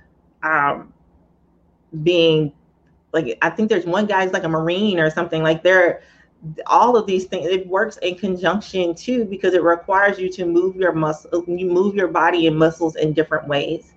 being like, I think there's one guy's like a Marine or something. Like all of these things, it works in conjunction too, because it requires you to move your you move your body and muscles in different ways.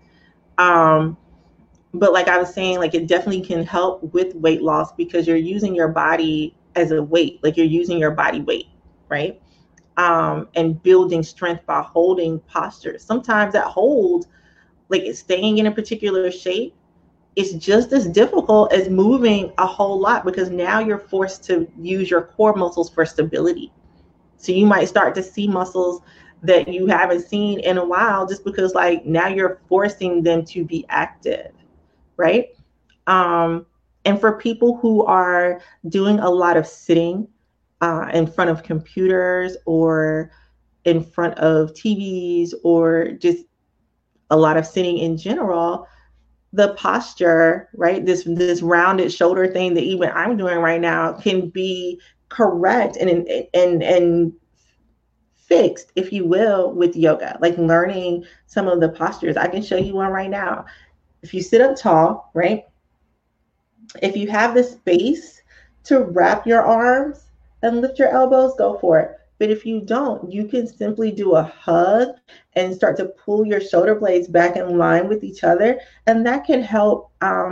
But like I was saying, like it definitely can help with weight loss because you're using your body as a weight, like you're using your body weight, right? And building strength by holding postures. Sometimes that hold, like it's staying in a particular shape, it's just as difficult as moving a whole lot, because now you're forced to use your core muscles for stability. So you might start to see muscles that you haven't seen in a while, just because like now you're forcing them to be active, right? And for people who are doing a lot of sitting in front of computers or in front of TVs, or just a lot of sitting in general, the posture, right? This rounded shoulder thing that even I'm doing right now can be correct and fixed, if you will, with yoga, like learning some of the postures. I can show you one right now. If you sit up tall, right? If you have the space to wrap your arms and lift your elbows, go for it. But if you don't, you can simply do a hug and start to pull your shoulder blades back in line with each other. And that can help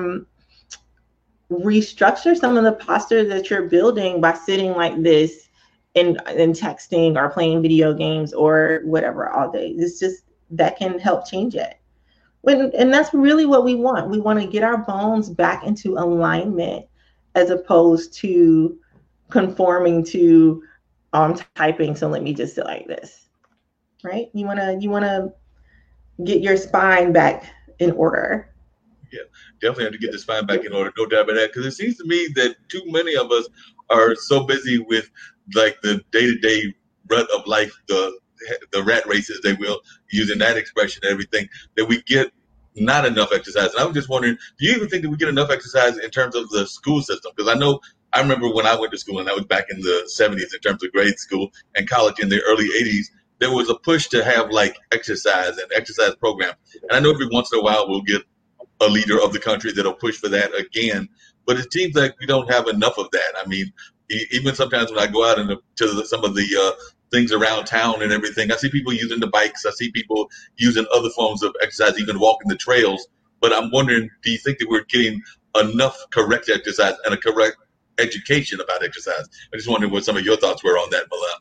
restructure some of the posture that you're building by sitting like this and texting or playing video games or whatever all day. It's just, that can help change it. And that's really what we want. We want to get our bones back into alignment, as opposed to conforming to typing. So let me just sit like this, right? You wanna get your spine back in order. Yeah, definitely have to get the spine back in order, no doubt about that. Because it seems to me that too many of us are so busy with like the day-to-day rut of life, the rat race, as they will, using that expression and everything, that we get not enough exercise. And I was just wondering, do you even think that we get enough exercise in terms of the school system? Because I remember when I went to school, and that was back in the 70s in terms of grade school, and college in the early 80s, there was a push to have like exercise and exercise programs. And I know every once in a while we'll get a leader of the country that'll push for that again, but it seems like we don't have enough of that. I mean, even sometimes when I go out to some of the things around town and everything, I see people using the bikes. I see people using other forms of exercise, even walking the trails. But I'm wondering, do you think that we're getting enough correct exercise and a correct education about exercise? I just wondering what some of your thoughts were on that, Malal.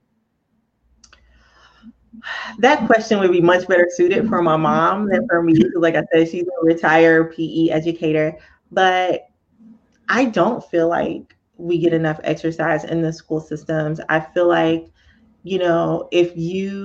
That question would be much better suited for my mom than for me. Like I said, she's a retired PE educator, but I don't feel like we get enough exercise in the school systems. I feel like, if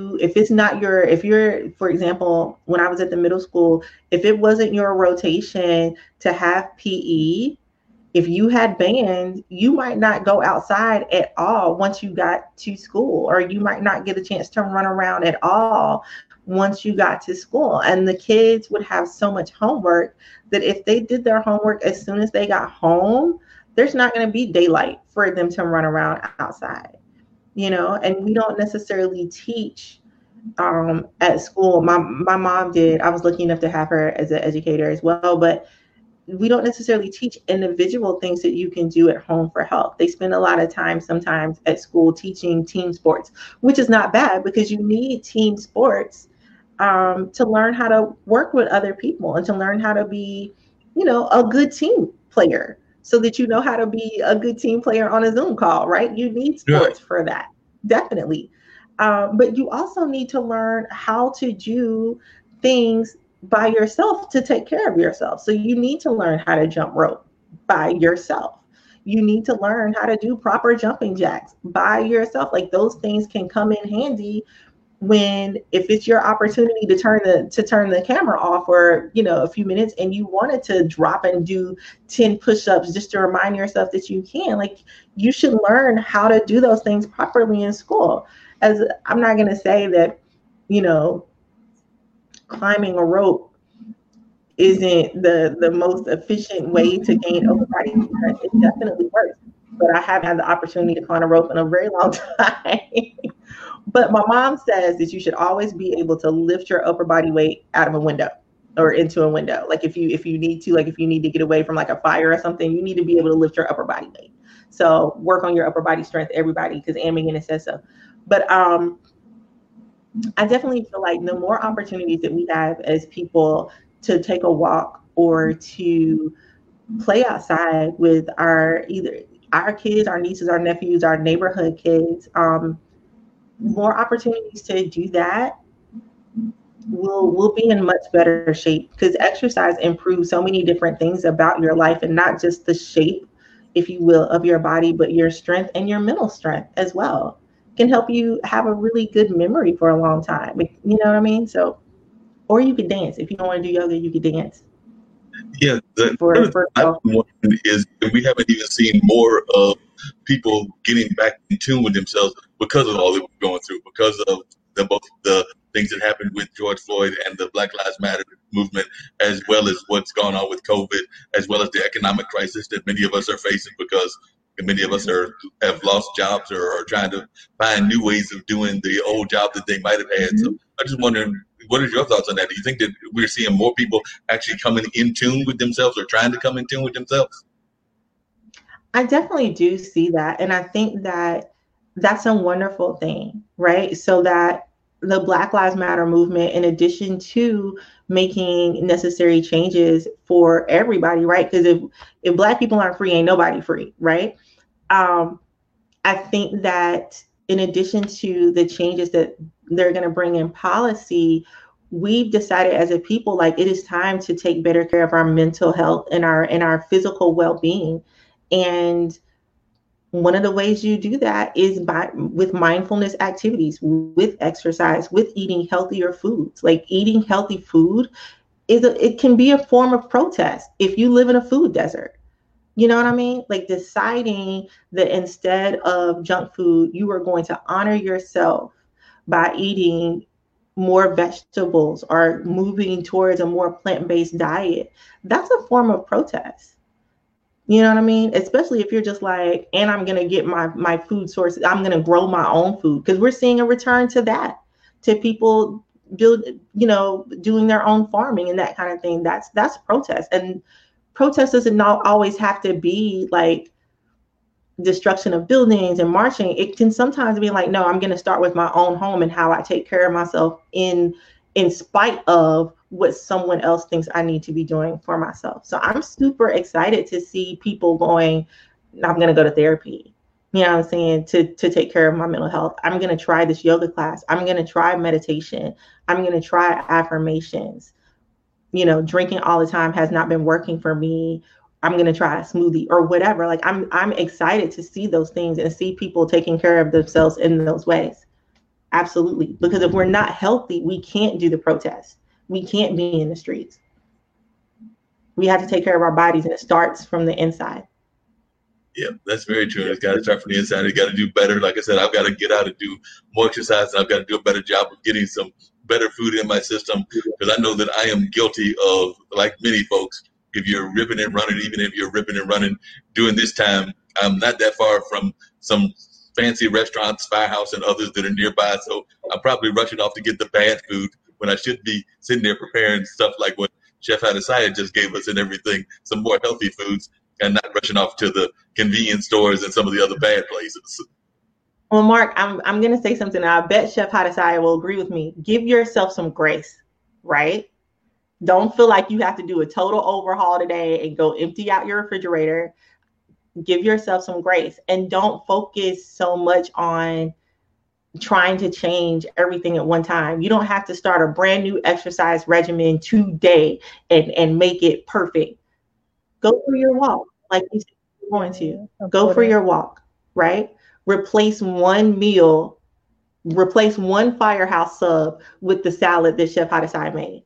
you're, for example, when I was at the middle school, if it wasn't your rotation to have PE, if you had band, you might not go outside at all once you got to school, or you might not get a chance to run around at all once you got to school. And the kids would have so much homework that if they did their homework as soon as they got home, there's not going to be daylight for them to run around outside, and we don't necessarily teach at school. My mom did. I was lucky enough to have her as an educator as well, but we don't necessarily teach individual things that you can do at home for health. They spend a lot of time sometimes at school teaching team sports, which is not bad, because you need team sports to learn how to work with other people and to learn how to be, a good team player, so that you know how to be a good team player on a Zoom call, right? You need sports for that, definitely. But you also need to learn how to do things by yourself to take care of yourself. So you need to learn how to jump rope by yourself. You need to learn how to do proper jumping jacks by yourself. Like, those things can come in handy if it's your opportunity to turn the camera off for a few minutes, and you wanted to drop and do 10 push-ups just to remind yourself that you can. Like, you should learn how to do those things properly in school. As I'm not going to say that climbing a rope isn't the most efficient way to gain upper body strength. It definitely works, but I haven't had the opportunity to climb a rope in a very long time. But my mom says that you should always be able to lift your upper body weight out of a window or into a window. Like if you need to, like if you need to get away from like a fire or something, you need to be able to lift your upper body weight. So work on your upper body strength, everybody, because Ann McGinnis says so. But I definitely feel like the more opportunities that we have as people to take a walk or to play outside with either our kids, our nieces, our nephews, our neighborhood kids, more opportunities to do that, we'll be in much better shape, because exercise improves so many different things about your life, and not just the shape, if you will, of your body, but your strength and your mental strength as well. Can help you have a really good memory for a long time. You know what I mean? So, or you could dance. If you don't want to do yoga, you could dance. Yeah, For I've been wondering is we haven't even seen more of people getting back in tune with themselves because of all that we're going through, because of both the things that happened with George Floyd and the Black Lives Matter movement, as well as what's gone on with COVID, as well as the economic crisis that many of us are facing, because many of us have lost jobs or are trying to find new ways of doing the old job that they might have had. So I'm just wondering, what are your thoughts on that? Do you think that we're seeing more people actually coming in tune with themselves or trying to come in tune with themselves? I definitely do see that. And I think that that's a wonderful thing, right? So that the Black Lives Matter movement, in addition to making necessary changes for everybody, right? Because if Black people aren't free, ain't nobody free, right? I think that in addition to the changes that they're going to bring in policy, we've decided as a people, like, it is time to take better care of our mental health and our physical well-being. And one of the ways you do that is with mindfulness activities, with exercise, with eating healthier foods. Like, eating healthy food it can be a form of protest if you live in a food desert. You know what I mean? Like, deciding that instead of junk food, you are going to honor yourself by eating more vegetables or moving towards a more plant-based diet. That's a form of protest. You know what I mean? Especially if you're just like, and I'm going to get my food sources. I'm going to grow my own food, because we're seeing a return to that, to people doing their own farming and that kind of thing. That's protest. And protest doesn't not always have to be like destruction of buildings and marching. It can sometimes be like, no, I'm going to start with my own home and how I take care of myself in spite of what someone else thinks I need to be doing for myself. So I'm super excited to see people going, I'm going to go to therapy. You know what I'm saying? To take care of my mental health. I'm going to try this yoga class. I'm going to try meditation. I'm going to try affirmations. Drinking all the time has not been working for me. I'm going to try a smoothie or whatever. Like, I'm excited to see those things and see people taking care of themselves in those ways. Absolutely. Because if we're not healthy, we can't do the protests. We can't be in the streets. We have to take care of our bodies, and it starts from the inside. Yeah, that's very true. It's got to start from the inside. You got to do better. Like I said, I've got to get out and do more exercise, and I've got to do a better job of getting some better food in my system, because I know that I am guilty of, like many folks, if you're ripping and running, even if you're ripping and running during this time, I'm not that far from some fancy restaurants, Firehouse and others that are nearby. So I'm probably rushing off to get the bad food when I should be sitting there preparing stuff like what Chef Adesanya just gave us and everything, some more healthy foods, and not rushing off to the convenience stores and some of the other bad places. Well, Mark, I'm going to say something. I bet Chef Hadasai will agree with me. Give yourself some grace, right? Don't feel like you have to do a total overhaul today and go empty out your refrigerator. Give yourself some grace, and don't focus so much on trying to change everything at one time. You don't have to start a brand new exercise regimen today and make it perfect. Go for your walk. Like you said, you're going to go for your walk, right? Replace one meal, replace one Firehouse sub with the salad that Chef Hadasai made.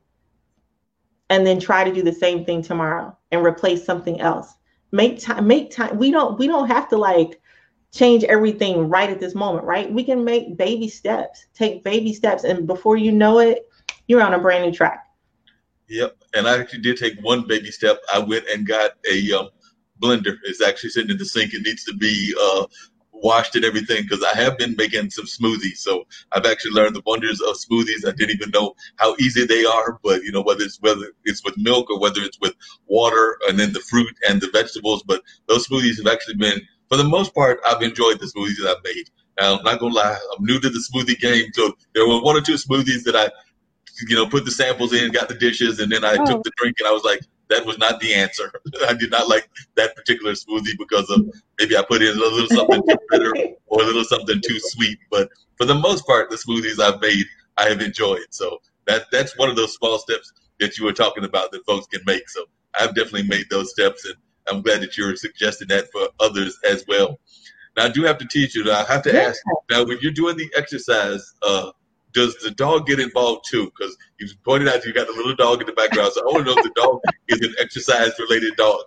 And then try to do the same thing tomorrow and replace something else. Make time. We don't have to like change everything right at this moment, right? We can make baby steps, take baby steps. And before you know it, you're on a brand new track. Yep. And I actually did take one baby step. I went and got a blender. It's actually sitting in the sink. It needs to be washed and everything, because I have been making some smoothies. So I've actually learned the wonders of smoothies. I didn't even know how easy they are, but whether it's with milk or whether it's with water and then the fruit and the vegetables. But those smoothies have actually been, for the most part, I've enjoyed the smoothies that I've made. Now, I'm not going to lie, I'm new to the smoothie game. So there were one or two smoothies that I put the samples in, got the dishes, and then I took the drink, and I was like, that was not the answer. I did not like that particular smoothie because of maybe I put in a little something too bitter or a little something too sweet. But for the most part, the smoothies I've made, I have enjoyed. So that's one of those small steps that you were talking about that folks can make. So I've definitely made those steps, and I'm glad that you're suggesting that for others as well. Now I do have to teach you. I have to Yeah. ask now when you're doing the exercise. Does the dog get involved too? Because you pointed out you got a little dog in the background, so I want to know if the dog is an exercise-related dog.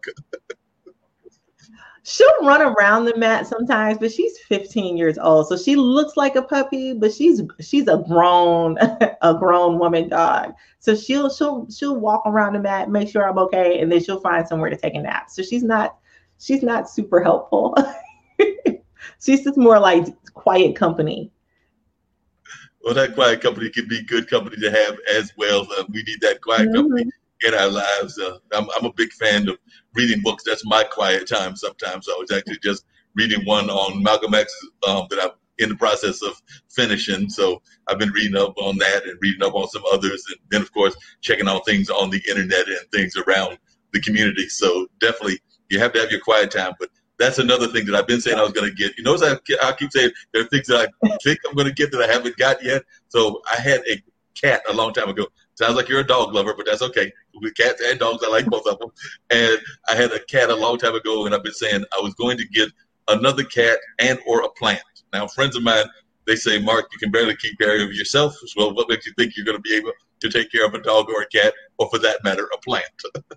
She'll run around the mat sometimes, but she's 15 years old, so she looks like a puppy, but she's a grown a grown woman dog. So she'll walk around the mat, make sure I'm okay, and then she'll find somewhere to take a nap. So she's not super helpful. She's just more like quiet company. Well, that quiet company can be good company to have as well. We need that quiet company in our lives. I'm a big fan of reading books. That's my quiet time sometimes. I was actually just reading one on Malcolm X that I'm in the process of finishing. So I've been reading up on that and reading up on some others. And then, of course, checking out things on the internet and things around the community. So definitely you have to have your quiet time. But that's another thing that I've been saying I was going to get. You notice I keep saying there are things that I think I'm going to get that I haven't got yet. So I had a cat a long time ago. Sounds like you're a dog lover, but that's okay. With cats and dogs, I like both of them. And I had a cat a long time ago, and I've been saying I was going to get another cat and or a plant. Now, friends of mine, they say, Mark, you can barely keep care of yourself. Well, what makes you think you're going to be able to take care of a dog or a cat, or for that matter, a plant?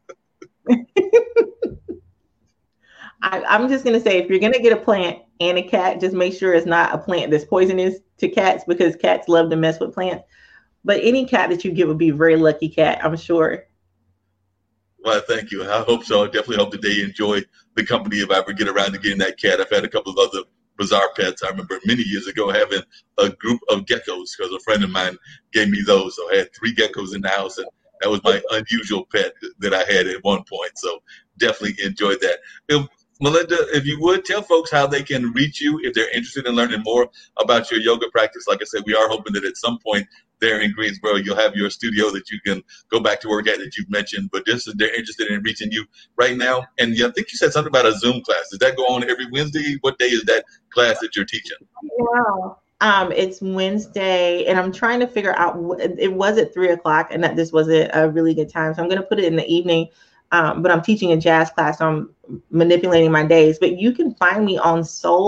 I'm just going to say, if you're going to get a plant and a cat, just make sure it's not a plant that's poisonous to cats, because cats love to mess with plants. But any cat that you get would be a very lucky cat, I'm sure. Well, thank you. I hope so. I definitely hope that they enjoy the company if I ever get around to getting that cat. I've had a couple of other bizarre pets. I remember many years ago having a group of geckos because a friend of mine gave me those. So I had 3 geckos in the house, and that was my unusual pet that I had at one point. So definitely enjoyed that. Melinda, if you would tell folks how they can reach you if they're interested in learning more about your yoga practice. Like I said, we are hoping that at some point there in Greensboro, you'll have your studio that you can go back to work at that you've mentioned. But just if they're interested in reaching you right now, and I think you said something about a Zoom class. Does that go on every Wednesday? What day is that class that you're teaching? Yeah. It's Wednesday, and I'm trying to figure out. It was at 3:00, and that this wasn't a really good time, so I'm going to put it in the evening. But I'm teaching a jazz class, so I'm manipulating my days. But you can find me on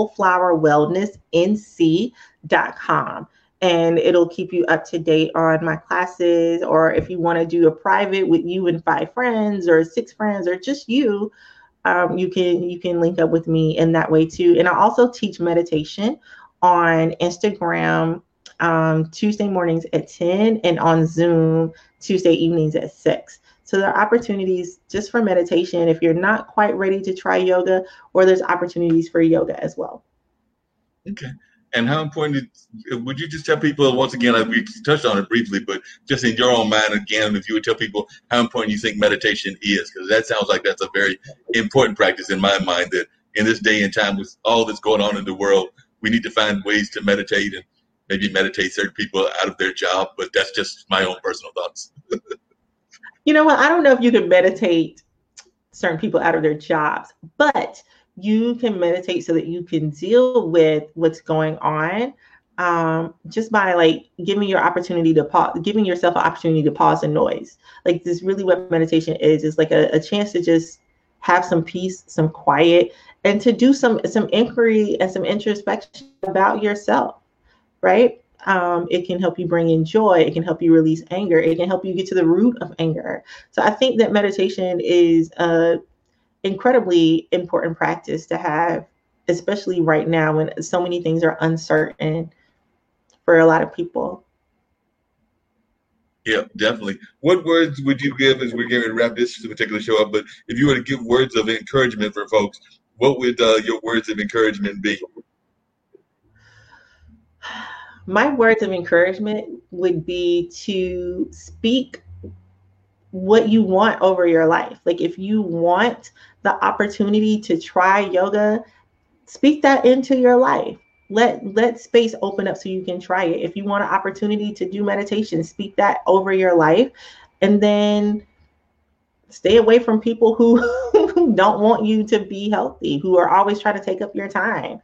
soulflowerwellnessnc.com, and it'll keep you up to date on my classes. Or if you want to do a private with you and 5 friends or 6 friends or just you, you can link up with me in that way too. And I also teach meditation on Instagram Tuesday mornings at 10, and on Zoom Tuesday evenings at 6. So there are opportunities just for meditation if you're not quite ready to try yoga, or there's opportunities for yoga as well. Okay. And how important would you just tell people, once again, we touched on it briefly, but just in your own mind again, if you would tell people how important you think meditation is, because that sounds like that's a very important practice in my mind, that in this day and time with all that's going on in the world, we need to find ways to meditate, and maybe meditate certain people out of their job. But that's just my own personal thoughts. You know what? I don't know if you can meditate certain people out of their jobs, but you can meditate so that you can deal with what's going on, just by like giving yourself an opportunity to pause the noise. Like, this really what meditation is like a chance to just have some peace, some quiet, and to do some inquiry and some introspection about yourself, right? It can help you bring in joy. It can help you release anger. It can help you get to the root of anger. So I think that meditation is an incredibly important practice to have, especially right now when so many things are uncertain for a lot of people. Yeah, definitely. What words would you give, as we're getting to wrap this particular show up, but if you were to give words of encouragement for folks, what would your words of encouragement be? My words of encouragement would be to speak what you want over your life. Like, if you want the opportunity to try yoga, speak that into your life. Let space open up so you can try it. If you want an opportunity to do meditation, speak that over your life. And then stay away from people who don't want you to be healthy, who are always trying to take up your time.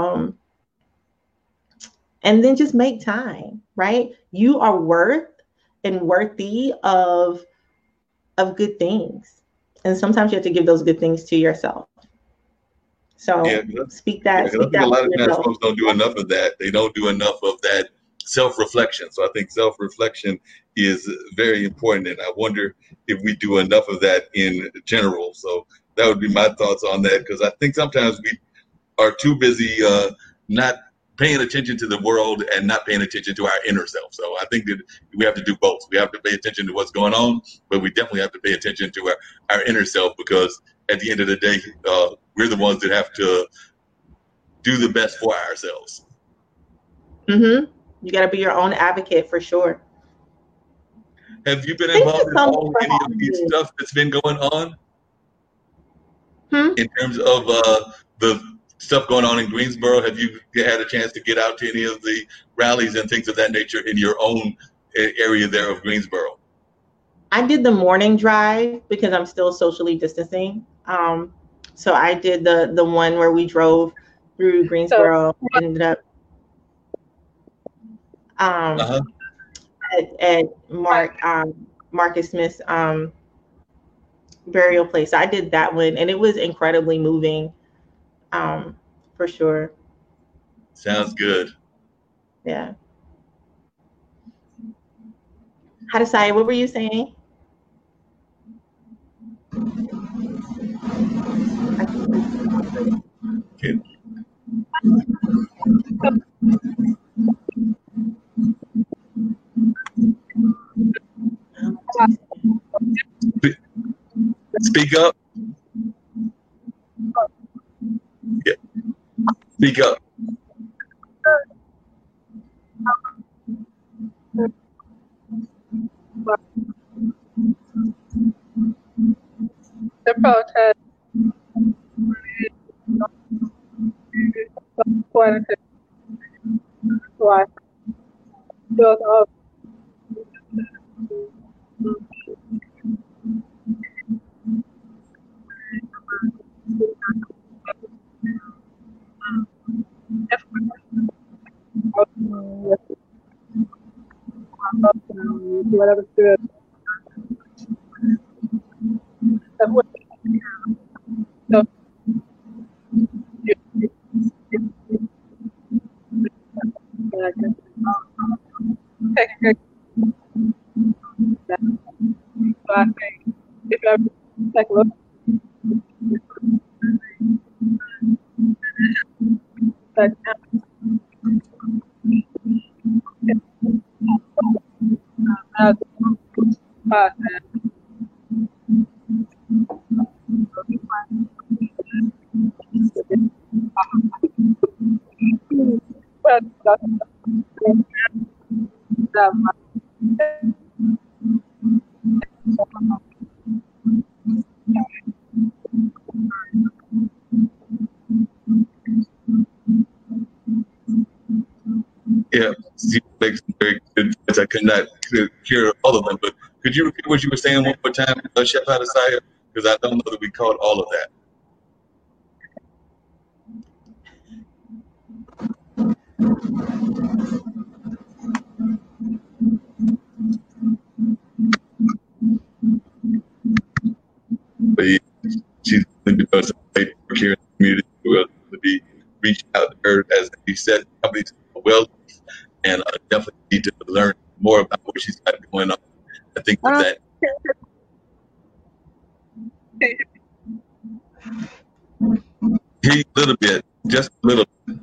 And then just make time, right? You are worth and worthy of good things. And sometimes you have to give those good things to yourself. So speak that. I think a lot of times folks don't do enough of that. They don't do enough of that self-reflection. So I think self-reflection is very important. And I wonder if we do enough of that in general. So that would be my thoughts on that, because I think sometimes we are too busy not paying attention to the world and not paying attention to our inner self. So I think that we have to do both. We have to pay attention to what's going on, but we definitely have to pay attention to our inner self, because at the end of the day, we're the ones that have to do the best for ourselves. Mm-hmm. You got to be your own advocate for sure. Have you been involved in any of the stuff that's been going on? In terms of the stuff going on in Greensboro, have you had a chance to get out to any of the rallies and things of that nature in your own area there of Greensboro? I did the morning drive because I'm still socially distancing. So I did the one where we drove through Greensboro, ended up at Marcus Smith's burial place. I did that one, and it was incredibly moving, for sure. Sounds good. Yeah. Hadisai, what were you saying? Okay. Speak up. Yeah. Speak up. The protest whatever good. If I take a look, Yeah, you make some very good points. I could not hear all of them, but could you repeat what you were saying one more time, Chef Hadisai? Because I don't know that we caught all of that. But yeah, she's doing some great work here in the community. We'll be reaching out to her, as he said, companies well, and definitely need to learn more about what she's got going on. I think that. Hear you a little bit, just a little bit.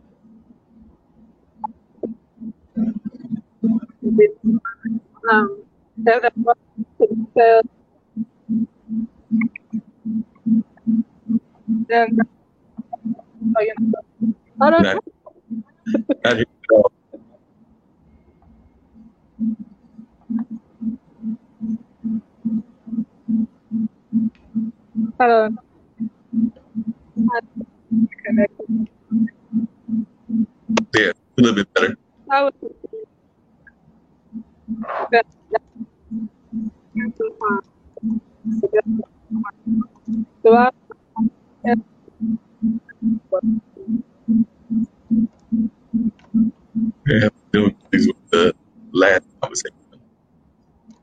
Not here at all. There, a little bit better. Yeah, doing things with the last conversation.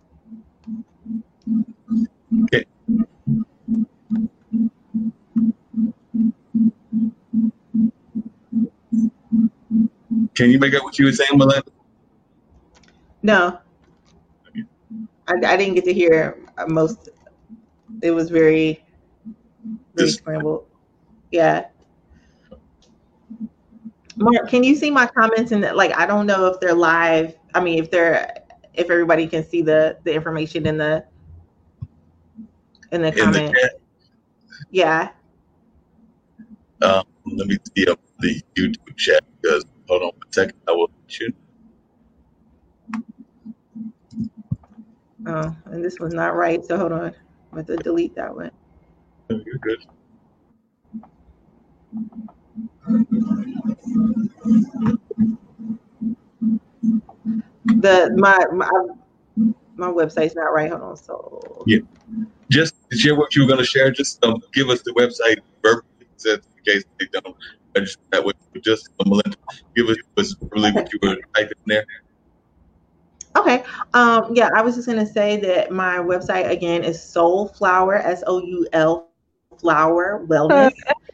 Can you make out what you were saying, Melinda? No, I didn't get to hear most. It was very scrambled. Yeah. Mark, can you see my comments? And like, I don't know if they're live. I mean, if everybody can see the information in the comment. Yeah. Let me see up the YouTube chat, because hold on a second, I will shoot. Oh, and this was not right. So hold on. I'm going to delete that one. You're good. My website's not right. Hold on. So yeah, just to share what you were going to share. Just give us the website verbally, in case they don't register that way. Just Melinda, give us really what you were typing there. Okay. Yeah, I was just gonna say that my website again is Soulflower, SOUL Flower Wellness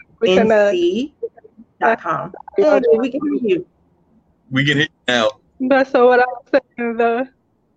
NC.com. Yeah, we can hear you. We can hear you now. But so what I was saying though.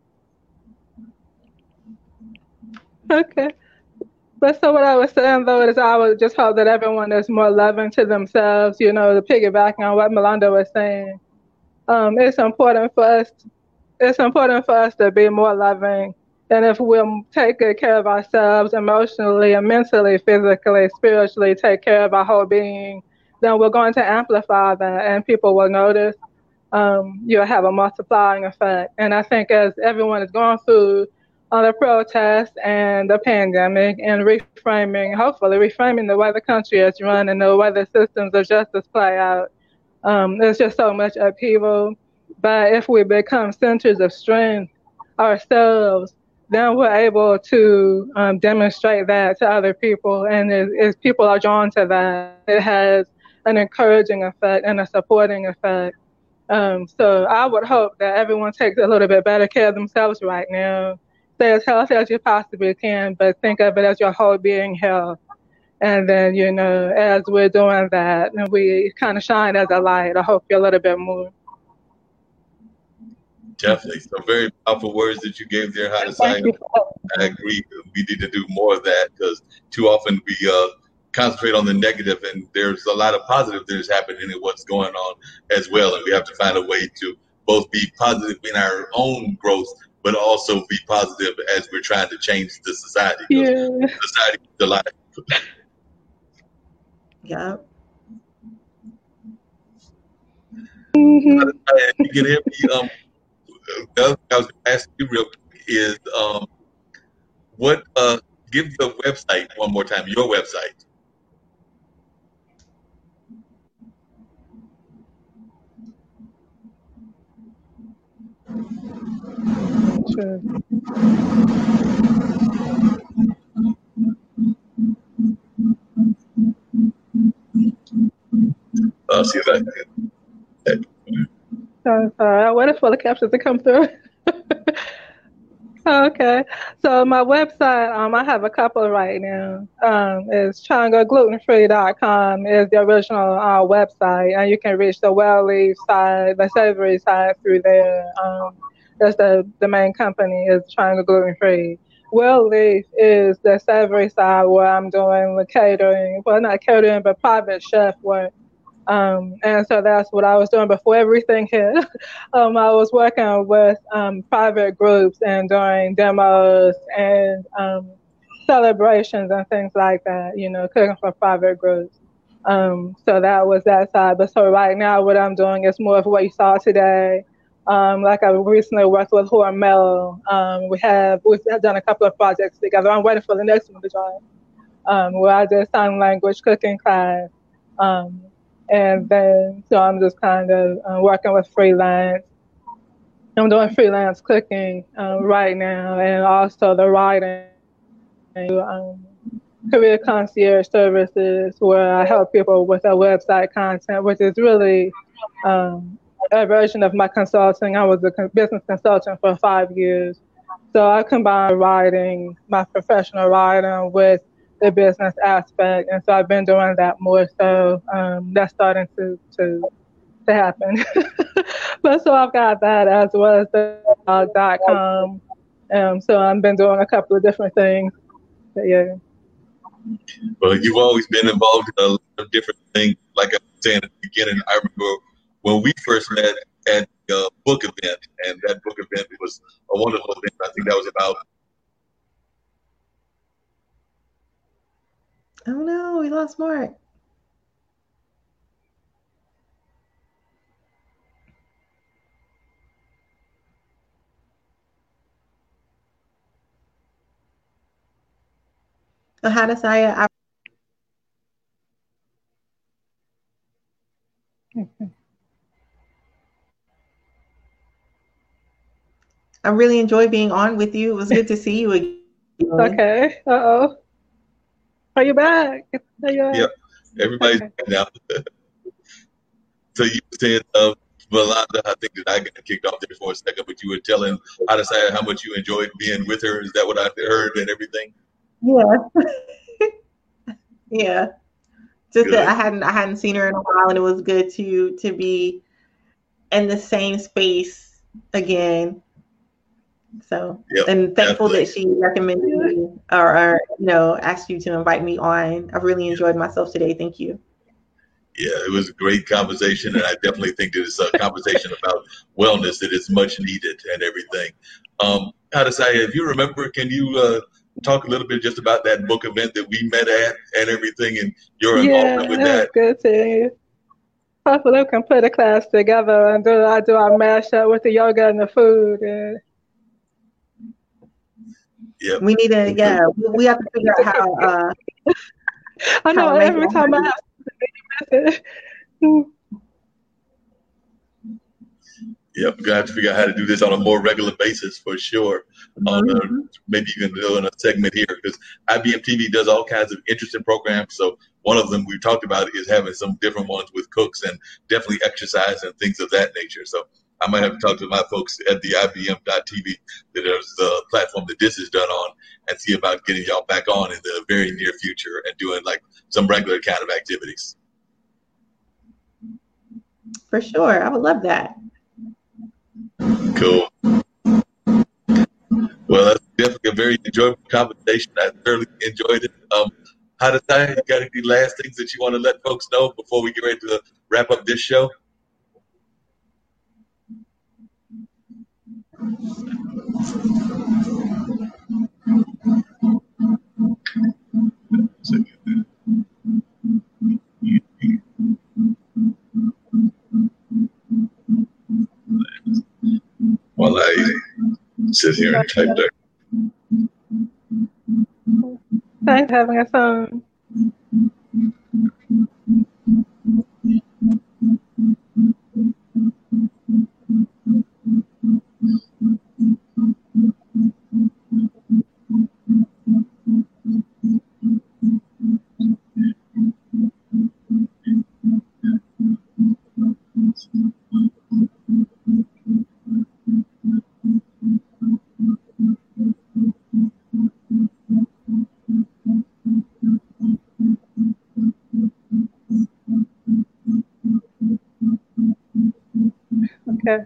Okay. But so what I was saying though is I would just hope that everyone is more loving to themselves, to piggyback on what Melinda was saying. It's important for us to be more loving. And if we'll take good care of ourselves emotionally and mentally, physically, spiritually, take care of our whole being, then we're going to amplify that and people will notice. You'll have a multiplying effect. And I think as everyone is going through the protests and the pandemic and hopefully reframing the way the country is run and the way the systems of justice play out, there's just so much upheaval. But if we become centers of strength ourselves, then we're able to demonstrate that to other people. And as people are drawn to that, it has an encouraging effect and a supporting effect. So I would hope that everyone takes a little bit better care of themselves right now. Stay as healthy as you possibly can, but think of it as your whole being health. And then, as we're doing that, and we kind of shine as a light, I hope you're a little bit more. Definitely. Some very powerful words that you gave there, Hadasai. I agree. We need to do more of that, because too often we concentrate on the negative, and there's a lot of positive that is happening in what's going on as well. And we have to find a way to both be positive in our own growth, but also be positive as we're trying to change the society. Yeah. Society is alive. Yeah. Mm-hmm. You can hear me. The other thing I was going to ask you real quick is, give the website one more time, your website. Sure. See if I can. Sorry, I waited for the captions to come through. Okay, so my website, I have a couple right now. Is triangleglutenfree.com is the original website, and you can reach the Well-Leaf side, the savory side through there. That's the main company is Triangle Gluten Free. Well-Leaf is the savory side where I'm doing the catering, well, not catering, but private chef work. And so that's what I was doing before everything hit. I was working with private groups and doing demos and celebrations and things like that, cooking for private groups. So that was that side. But so right now what I'm doing is more of what you saw today. Like I recently worked with Hormel. We've done a couple of projects together. I'm waiting for the next one to drop. Where I did sign language cooking class. And then, so I'm just kind of working with freelance. I'm doing freelance cooking right now, and also the writing, career concierge services, where I help people with their website content, which is really a version of my consulting. I was a business consultant for 5 years. So I combine writing, my professional writing, with the business aspect, and so I've been doing that more. So that's starting to to happen. But so I've got that as well as the .com. So I've been doing a couple of different things. But yeah. Well, you've always been involved in a lot of different things. Like I was saying at the beginning, I remember when we first met at the book event, and that book event was a wonderful event. I think that was about. Oh no, we lost Mark. So Hadasaya, I really enjoyed being on with you. It was good to see you again. Okay. Uh-oh. Are you back? Yep. Everybody's back now. So you said, Valanda, I think that I got kicked off there for a second, but you were telling Hadasaya how much you enjoyed being with her. Is that what I heard and everything? Yeah. Yeah. Just Good. that I hadn't seen her in a while, and it was good to be in the same space again. So, Yep, and thankful definitely. that she recommended you or asked you to invite me on. I really enjoyed myself today. Thank you. Yeah, it was a great conversation, and I definitely think that it's a conversation about wellness that is much needed and everything. Hadasaya, if you remember, can you talk a little bit just about that book event that we met at and everything, and your involvement with that? Good seeing you. Hopefully we can put a class together and do our mashup with the yoga and the food. And Yep. We need to, we have to figure out how. I know every time I have Yep, we have to figure out how to do this on a more regular basis for sure. Maybe even doing a segment here because IBM TV does all kinds of interesting programs. So one of them we talked about is having some different ones with cooks and definitely exercise and things of that nature. So I might have to talk to my folks at the IBM.TV, that is the platform that this is done on, and see about getting y'all back on in the very near future and doing like some regular kind of activities. For sure. I would love that. Cool. Well, that's definitely a very enjoyable conversation. I thoroughly enjoyed it. Hadasaya, you got any last things that you want to let folks know before we get ready to wrap up this show? While I sit here and type there. Thanks for having us on. Okay.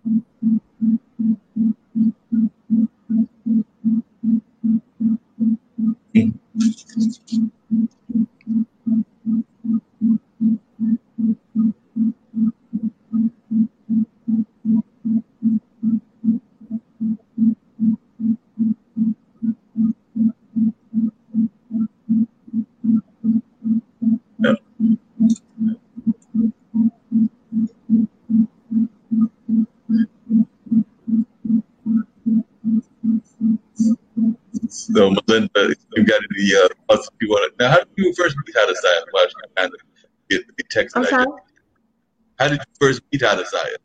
So, Melinda, you got any thoughts you want to? Now, how did you first meet Hadasaya? Well, I kind of get the text. I'm sorry? How did you first meet Hadasaya?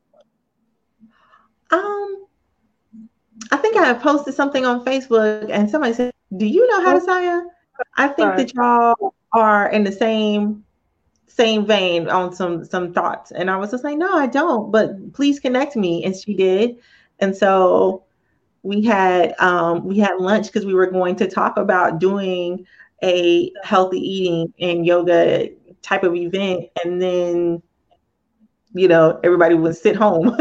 I think I posted something on Facebook, and somebody said, "Do you know Hadasaya?" I think that y'all are in the same vein on some thoughts, and I was just like, "No, I don't, but please connect me." And she did, and so we had lunch because we were going to talk about doing a healthy eating and yoga type of event, and then everybody would sit home.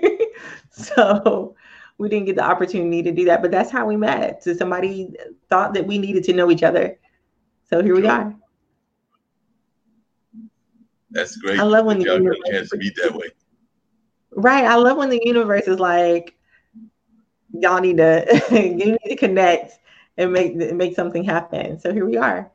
So we didn't get the opportunity to do that, but that's how we met. So somebody thought that we needed to know each other. So here we are. That's great. I love when y'all got a chance to meet that way. Right. I love when the universe is like, y'all need to you need to connect and make something happen. So here we are.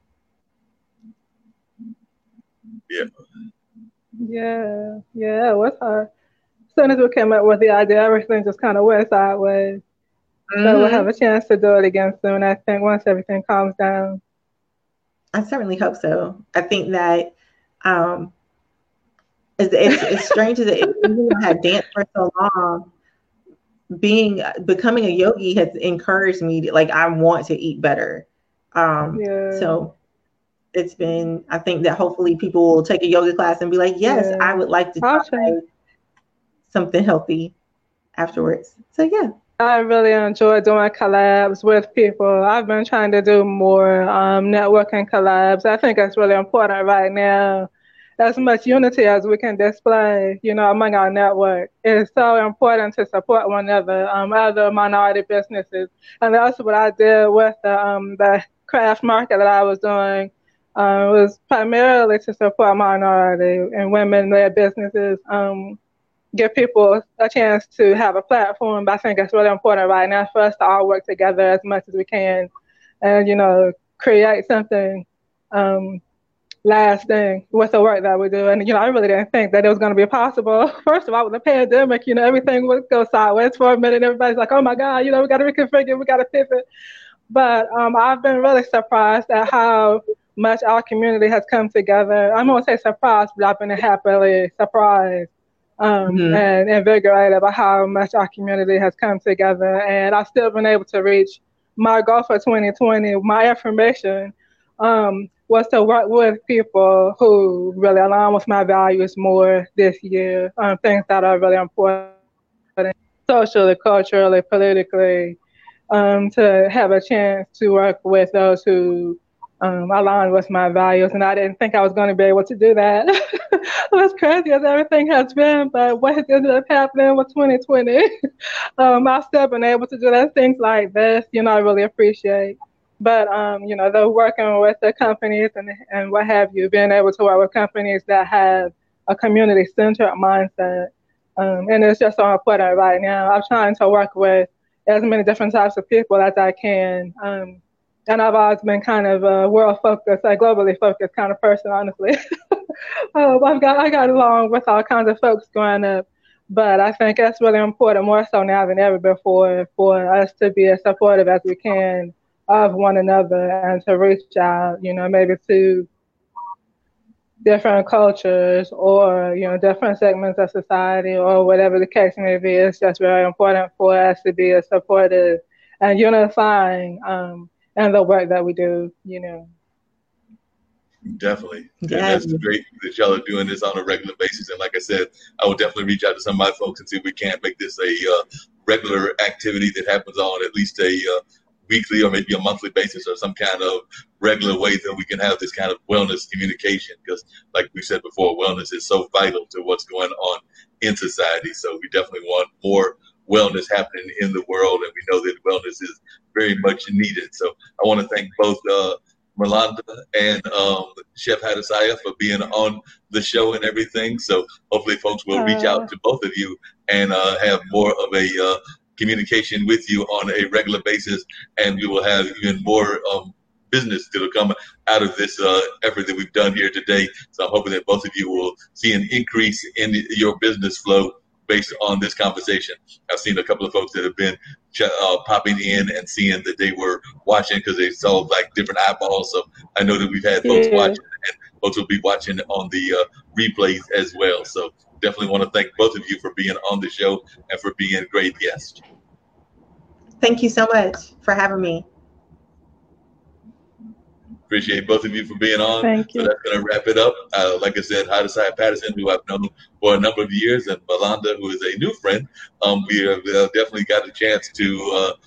Yeah, it was hard. As soon as we came up with the idea, everything just kind of went sideways. So we'll have a chance to do it again soon, I think, once everything calms down. I certainly hope so. I think that it's strange that even though I had danced for so long, becoming a yogi has encouraged me to, like, I want to eat better. So it's been, I think that hopefully people will take a yoga class and be like, yes, I would like to try something healthy afterwards. So yeah. I really enjoy doing collabs with people. I've been trying to do more networking collabs. I think it's really important right now. As much unity as we can display, among our network. It's so important to support one another, other minority businesses. And that's what I did with the craft market that I was doing. Was primarily to support minority and women-led businesses, give people a chance to have a platform. But I think it's really important right now for us to all work together as much as we can and, create something lasting with the work that we do. And, I really didn't think that it was going to be possible. First of all, with the pandemic, everything would go sideways for a minute. Everybody's like, oh my God, we got to reconfigure, we got to pivot. But I've been really surprised at how much our community has come together. I won't say surprised, but I've been happily surprised and invigorated by how much our community has come together. And I've still been able to reach my goal for 2020. My affirmation was to work with people who really align with my values more this year, things that are really important socially, culturally, politically, to have a chance to work with those who align with my values. And I didn't think I was going to be able to do that. As crazy as everything has been, but what has ended up happening with 2020, I've still been able to do that. Things like this, I really appreciate. But, the working with the companies and what have you, being able to work with companies that have a community-centered mindset. And it's just so important right now. I'm trying to work with as many different types of people as I can. And I've always been kind of a world-focused, like globally focused kind of person, honestly. I got along with all kinds of folks growing up. But I think that's really important, more so now than ever before, for us to be as supportive as we can of one another and to reach out, maybe to different cultures or, different segments of society or whatever the case may be. It's just very important for us to be as supportive and unifying in the work that we do, Definitely. And that's great that y'all are doing this on a regular basis. And like I said, I will definitely reach out to some of my folks and see if we can't make this a regular activity that happens on at least a weekly or maybe a monthly basis or some kind of regular way that we can have this kind of wellness communication. Because like we said before, wellness is so vital to what's going on in society. So we definitely want more wellness happening in the world. And we know that wellness is very much needed. So I want to thank both Merlanda and Chef Hadisaya for being on the show and everything. So hopefully folks will reach out to both of you and have more of a communication with you on a regular basis, and we will have even more business that will come out of this effort that we've done here today. So I'm hoping that both of you will see an increase in your business flow based on this conversation. I've seen a couple of folks that have been popping in and seeing that they were watching because they saw like different eyeballs. So I know that we've had folks watching, and folks will be watching on the replays as well. So definitely want to thank both of you for being on the show and for being great guests. Thank you so much for having me. Appreciate both of you for being on. Thank you. So that's going to wrap it up. Like I said, Hadisaya Patterson, who I've known for a number of years, and Merlanda, who is a new friend. We have definitely got a chance to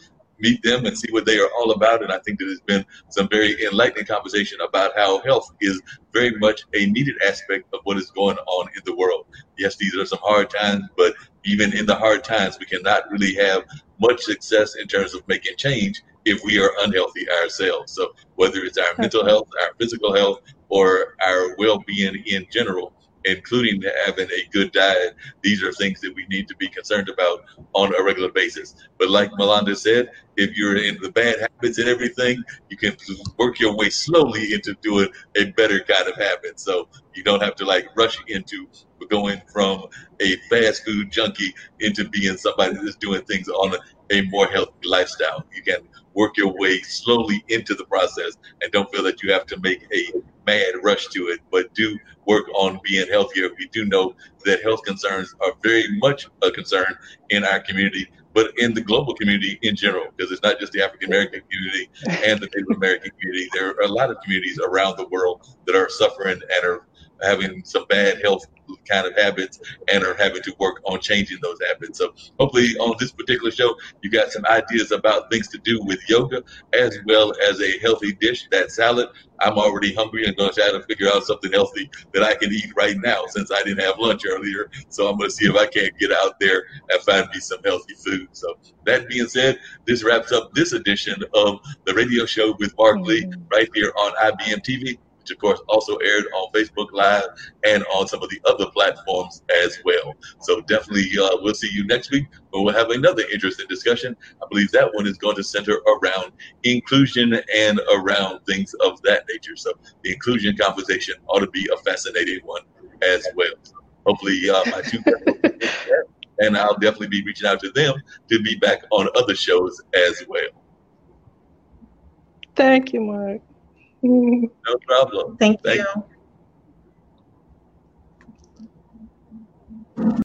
meet them and see what they are all about. And I think that there's been some very enlightening conversation about how health is very much a needed aspect of what is going on in the world. Yes, these are some hard times, but even in the hard times, we cannot really have much success in terms of making change if we are unhealthy ourselves. So whether it's our mental health, our physical health, or our well-being in general, including having a good diet, these are things that we need to be concerned about on a regular basis. But like Melanda said, if you're in the bad habits and everything, you can work your way slowly into doing a better kind of habit. So you don't have to like rush into going from a fast food junkie into being somebody that's doing things on a more healthy lifestyle. You can work your way slowly into the process and don't feel that you have to make a mad rush to it, but do work on being healthier. We do know that health concerns are very much a concern in our community, but in the global community in general, because it's not just the African American community and the Native American community. There are a lot of communities around the world that are suffering and are having some bad health kind of habits and are having to work on changing those habits. So hopefully on this particular show, you got some ideas about things to do with yoga as well as a healthy dish, that salad. I'm already hungry and going to try to figure out something healthy that I can eat right now since I didn't have lunch earlier. So I'm going to see if I can't get out there and find me some healthy food. So that being said, this wraps up this edition of the radio show with Mark Lee right here on IBM TV, which of course also aired on Facebook Live and on some of the other platforms as well. So definitely we'll see you next week when we'll have another interesting discussion. I believe that one is going to center around inclusion and around things of that nature. So the inclusion conversation ought to be a fascinating one as well. So hopefully my two guests, and I'll definitely be reaching out to them to be back on other shows as well. Thank you, Mark. No problem. Thank you.